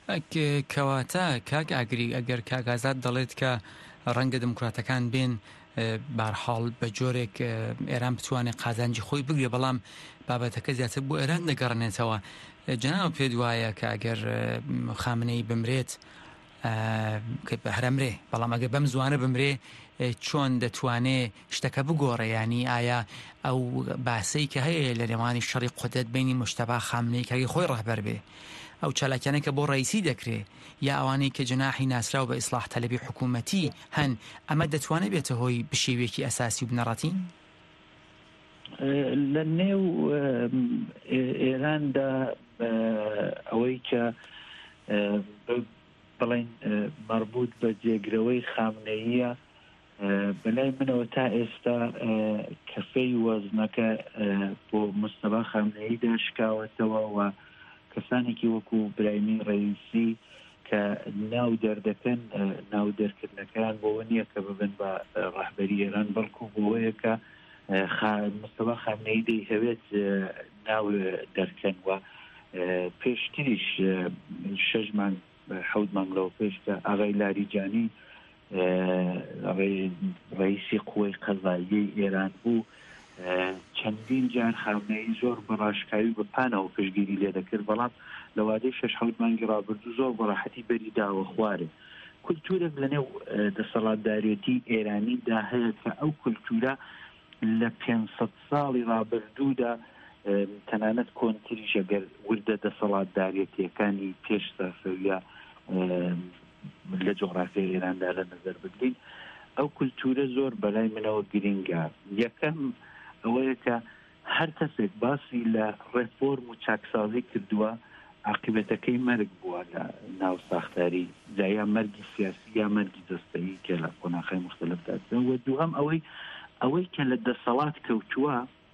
S5: کەواتە کاک ئاگری ئەگەر کاگازات دەڵێت کە ڕەنگە دموکراتەکان بێن بارحاڵ بە جۆرێک ئێران بتوانێت قازانجی خۆی بگرێ بەڵام بابەتەکە زیاتر بۆ ئێران دەگەڕێنێتەوە. جەناب پێت وایە کە ئەگەر خامنەی بمرێت هەرەمرێ بەڵام ئەگەر بەم زوانە بمرێ چۆن دەتوانێت شتەکە بگۆڕێ؟ ینی ئایا ئەو باسەی کە هەیە لە نێوانی شەڕی قودرەت بینی مشتەبا خامنەی کەی خۆی ڕەهبەر بێ ئەو چالاکیانە کە بۆ ڕئیسی دەکرێت یا ئەوانەی کە جناحی ناسراو بە ئیسلاح تەلەبی حکوومەتی هەن ئەمە دەتوانێت بێتە هۆی بشێوێکی ئەساسی و بنەڕەتی؟
S4: لە نێو ئێراندا ئەوەی کە بڵین مربوط بە جێگرەوەی خامنەییە بەلای منەوە تا ئێستا کەفەی وەزنەکە بۆ مستەبا خامنەییدا شکاوەتەوە و کەسانێکی وەکو برایمی ڕئیسی کە ناو دەردەکەن ناو دەرکردنەکان بۆەوە نییە کە ببن بە ڕەهبەری ئێران بەڵکو بۆەیە کە مستەبا خامنەیی دەیهەوێت ناو دەرکەن و پێشتریش 6 مانگ 7 مانگ لەوە پێش کە ئاغای لاریجانی ڕئیسی قووەی قەزاییەی ئێران بوو چەندین جار خامنەیی زۆر بەڕاشکاوی بەپانەوە پشتگیری لێ دەکرد بەڵام لە وادەی 6-7 مانگی ڕابردوو زۆر بەڕاحەتی بەری داوە خوارێ. کولتورێک لەنێو دەسەڵاتدارێتی ئێرانیدا هەیە کە ئەو کولتورە لە 500 ساڵی ڕابردوودا تەنانەت کۆنتریش ئەگەر وردە دەسەڵاتدارێتیەکانی پێش سەفەویە لە جۆغرافیای ئێراندا لە نەزەر بگرین ئەو کولتورە زۆر بەلای منەوە گرنگە. یەکەم ئەوەیە کە هەر کەسێک باسی لە ڕێفۆرم و چاکسازی کردووە عاقبەتەکەی مەرگ بووە لە ناو ساختاری جایا مەرگی سیاسی یا مەرگی دەستەیی کە لە قۆناغی مختلفدا و دووهەم ئەوەی کە لە دەسەڵات کەوتووە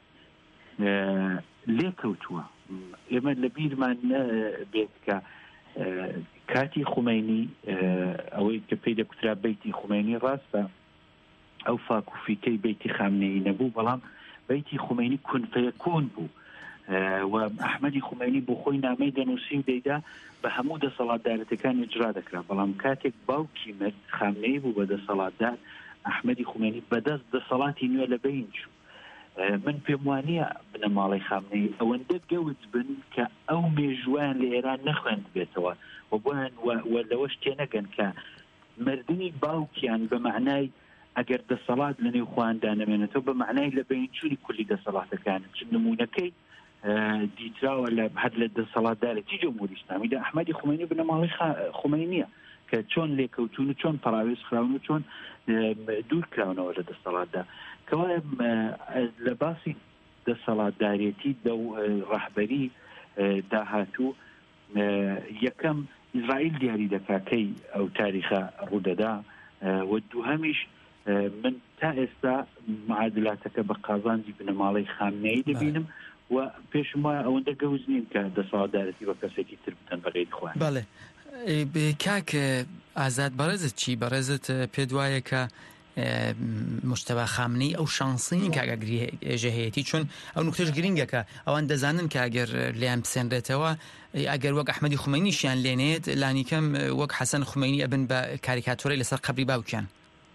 S4: لێ کەوتووە. ئێمە لە بیرمان نەبێت کە کاتی خومینی ئەوەی کە پێی دەکوترا بەیتی خومینی ڕاستە ئەو فاکوفیکەی بەیتی خامنەیی نەبوو بەڵام بەیتی خومینی کونفەیەکون بوو و ئەحمەدی خومینی بۆ خۆی نامەی دەنووسی و دەیدا بە هەموو دەسەڵاتدارەتەکان ئیجرا دەکرا بەڵام کاتێک باوکی مرد خامنەیی بوو بە دەسەڵاتدار ئەحمەدی خومینی بەدەست دەسەڵاتی نوێ لە بین چوو. من پێم وانییە بنەماڵی خامنەیی ئەوەندە گەوت بن کە ئەو مێژوان لە ئێران نەخوێند بێتەوە و بۆیان لەوەش تێنەگەن کە مردنی باوکیان بە معنای ئەگەر دەسەڵات لە نێو خواندا نەمێنێتەوە بە معنای لە بینچووری کولی دەسەڵاتەکانن چ نمونونەکەی دیتراوە لە هەر لە دەسەڵاتدارێتی جمهوری ئیسلامیدا ئەحمەدی خومینی بنەماڵی خومینیە کە چۆن لێکەوتون و چۆن پەراوێز خراون و چۆن دوور کراونەوە لە دەسەڵاتدا کەوایە لە باسی دەسەڵاتدارێتی ڕەهبەری داهاتوو یەکەم ئیزرائیل دیاری دەکاکەی ئەو تاریخە ڕوودەدا و دووهەمیش من تا ئێستا معادلاتەکە بە قازانجی بنەماڵی خامنەیی دەبینم و پێشم وایە ئەوەندە گەوز نیم کە دەسەڵاتدارەتی بە کەسێکی تر بتەن بەغێری خوان.
S5: بەڵێ کاک ئازاد بەڕێزت چی بەڕێزت پێت وایە کە مشتەبا خامنەی ئەو شانسین کاگەگری ژەهەیەتی چون ئەو نوکتەش گرنگەکە ئەوان دەزانن کە ئەگەر لیان بسێنرێتەوە ئەگەر وەک ئەحمەدی خومینیشیان لێنێت لانیکەم وەک حەسەن خومینی ئەبن بە کاریکاتۆرەی لەسەر قەبری باوکیان.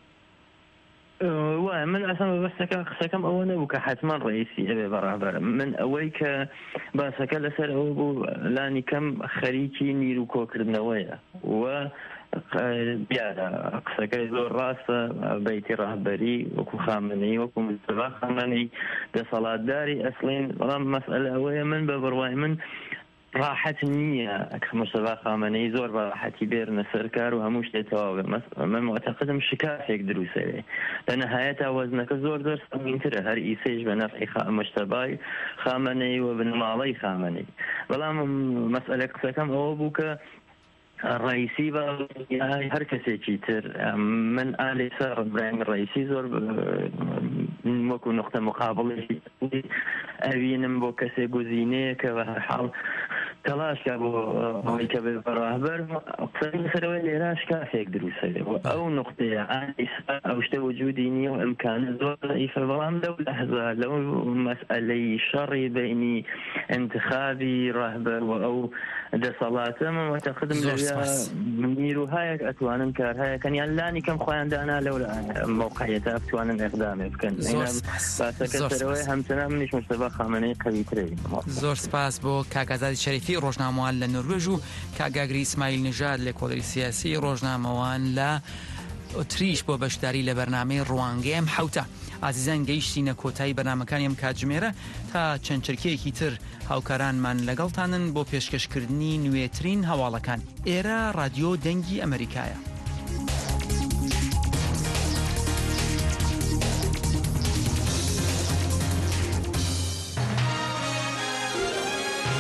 S6: وای من ئەسان بەستەکە قسەکەم ئەوە نەبوو کە حتمان ڕئیسی ئەبێ بەڕابەر من ئەوەی کە باسەکە لەسەر ئەوە بوو لانی کەم خەریکی نیر و کۆکردنەوەیە و بیارە قسەکەی زۆر ڕاستە بەیتی ڕاهبەری وەکو خامنەی وەکو مستەفا خامنەی دەسەڵاتداری ئەسڵین بەڵام مەسئلە ئەوەیە من بە بڕوای من ڕاحەت نییە ئەکە مستەفا خامنەی زۆر بە ڕاحەتی بێرنە سەرکار و هەموو شتێ تەواو بێ من معتەقدم شکافێک دروسەوێ لە نەهایەتا وەزنەکە زۆر سەمینترە هەر ئیسەیش بە نەفعی مستەفای خامنەی و بنەماڵەی خامنەی بەڵام مەسئلە قسەکەم ئەوە بوو کە ڕئیسی بە هەر کەسێکی تر من ئالێسا ڕبرایم ڕئیسی زۆر وەکو نقطە مقابڵی ئەوینم بۆ کەسێک گوزینەیە کە بە هەر حاڵ تەلاشکە بۆ ئەوەی کە بێ بەڕاهبەر قسەی سەرەوەی لێراش کافێک دروستە ئەو نقطەیە ئەو شتە وجودی نییە و ئەمکانە زۆر ضعیفە بەڵام لەو لەحظە لەو مەسئلەی شەڕی بینی انتخابی ڕاهبەر و ئەو دەسەڵاتە من وەتەقدم نیروهایەک ئەتوانن کارهایەکەن یان لانی کەم خۆیاندانا لەو موقعیەتە بتوانن ئەقدامێ بکەن باسەکە سەرەوەی هەمچنان منیش مستەفا خامنەی قەویترەوی.
S5: زۆر سپاس بۆ کاکازادی شەریفی ڕۆژنامەوان لە نروێژ و کاگاگری ئیسماعیل نژاد لە کۆڵی سیاسی ڕۆژنامەوان لە ئۆتریش بۆ بەشداری لە بەرنامەی ڕوانگەی حوتە. ئازیزان گەیشتینە کۆتایی بەرنامەکانی ئەم کاتژمێرە تا چەند چرکەیەکی تر هاوکارانمان لەگەڵتانن بۆ پێشکەشکردنی نوێترین هەواڵەکان. ئێرە رادیۆ دەنگی ئەمریکایە.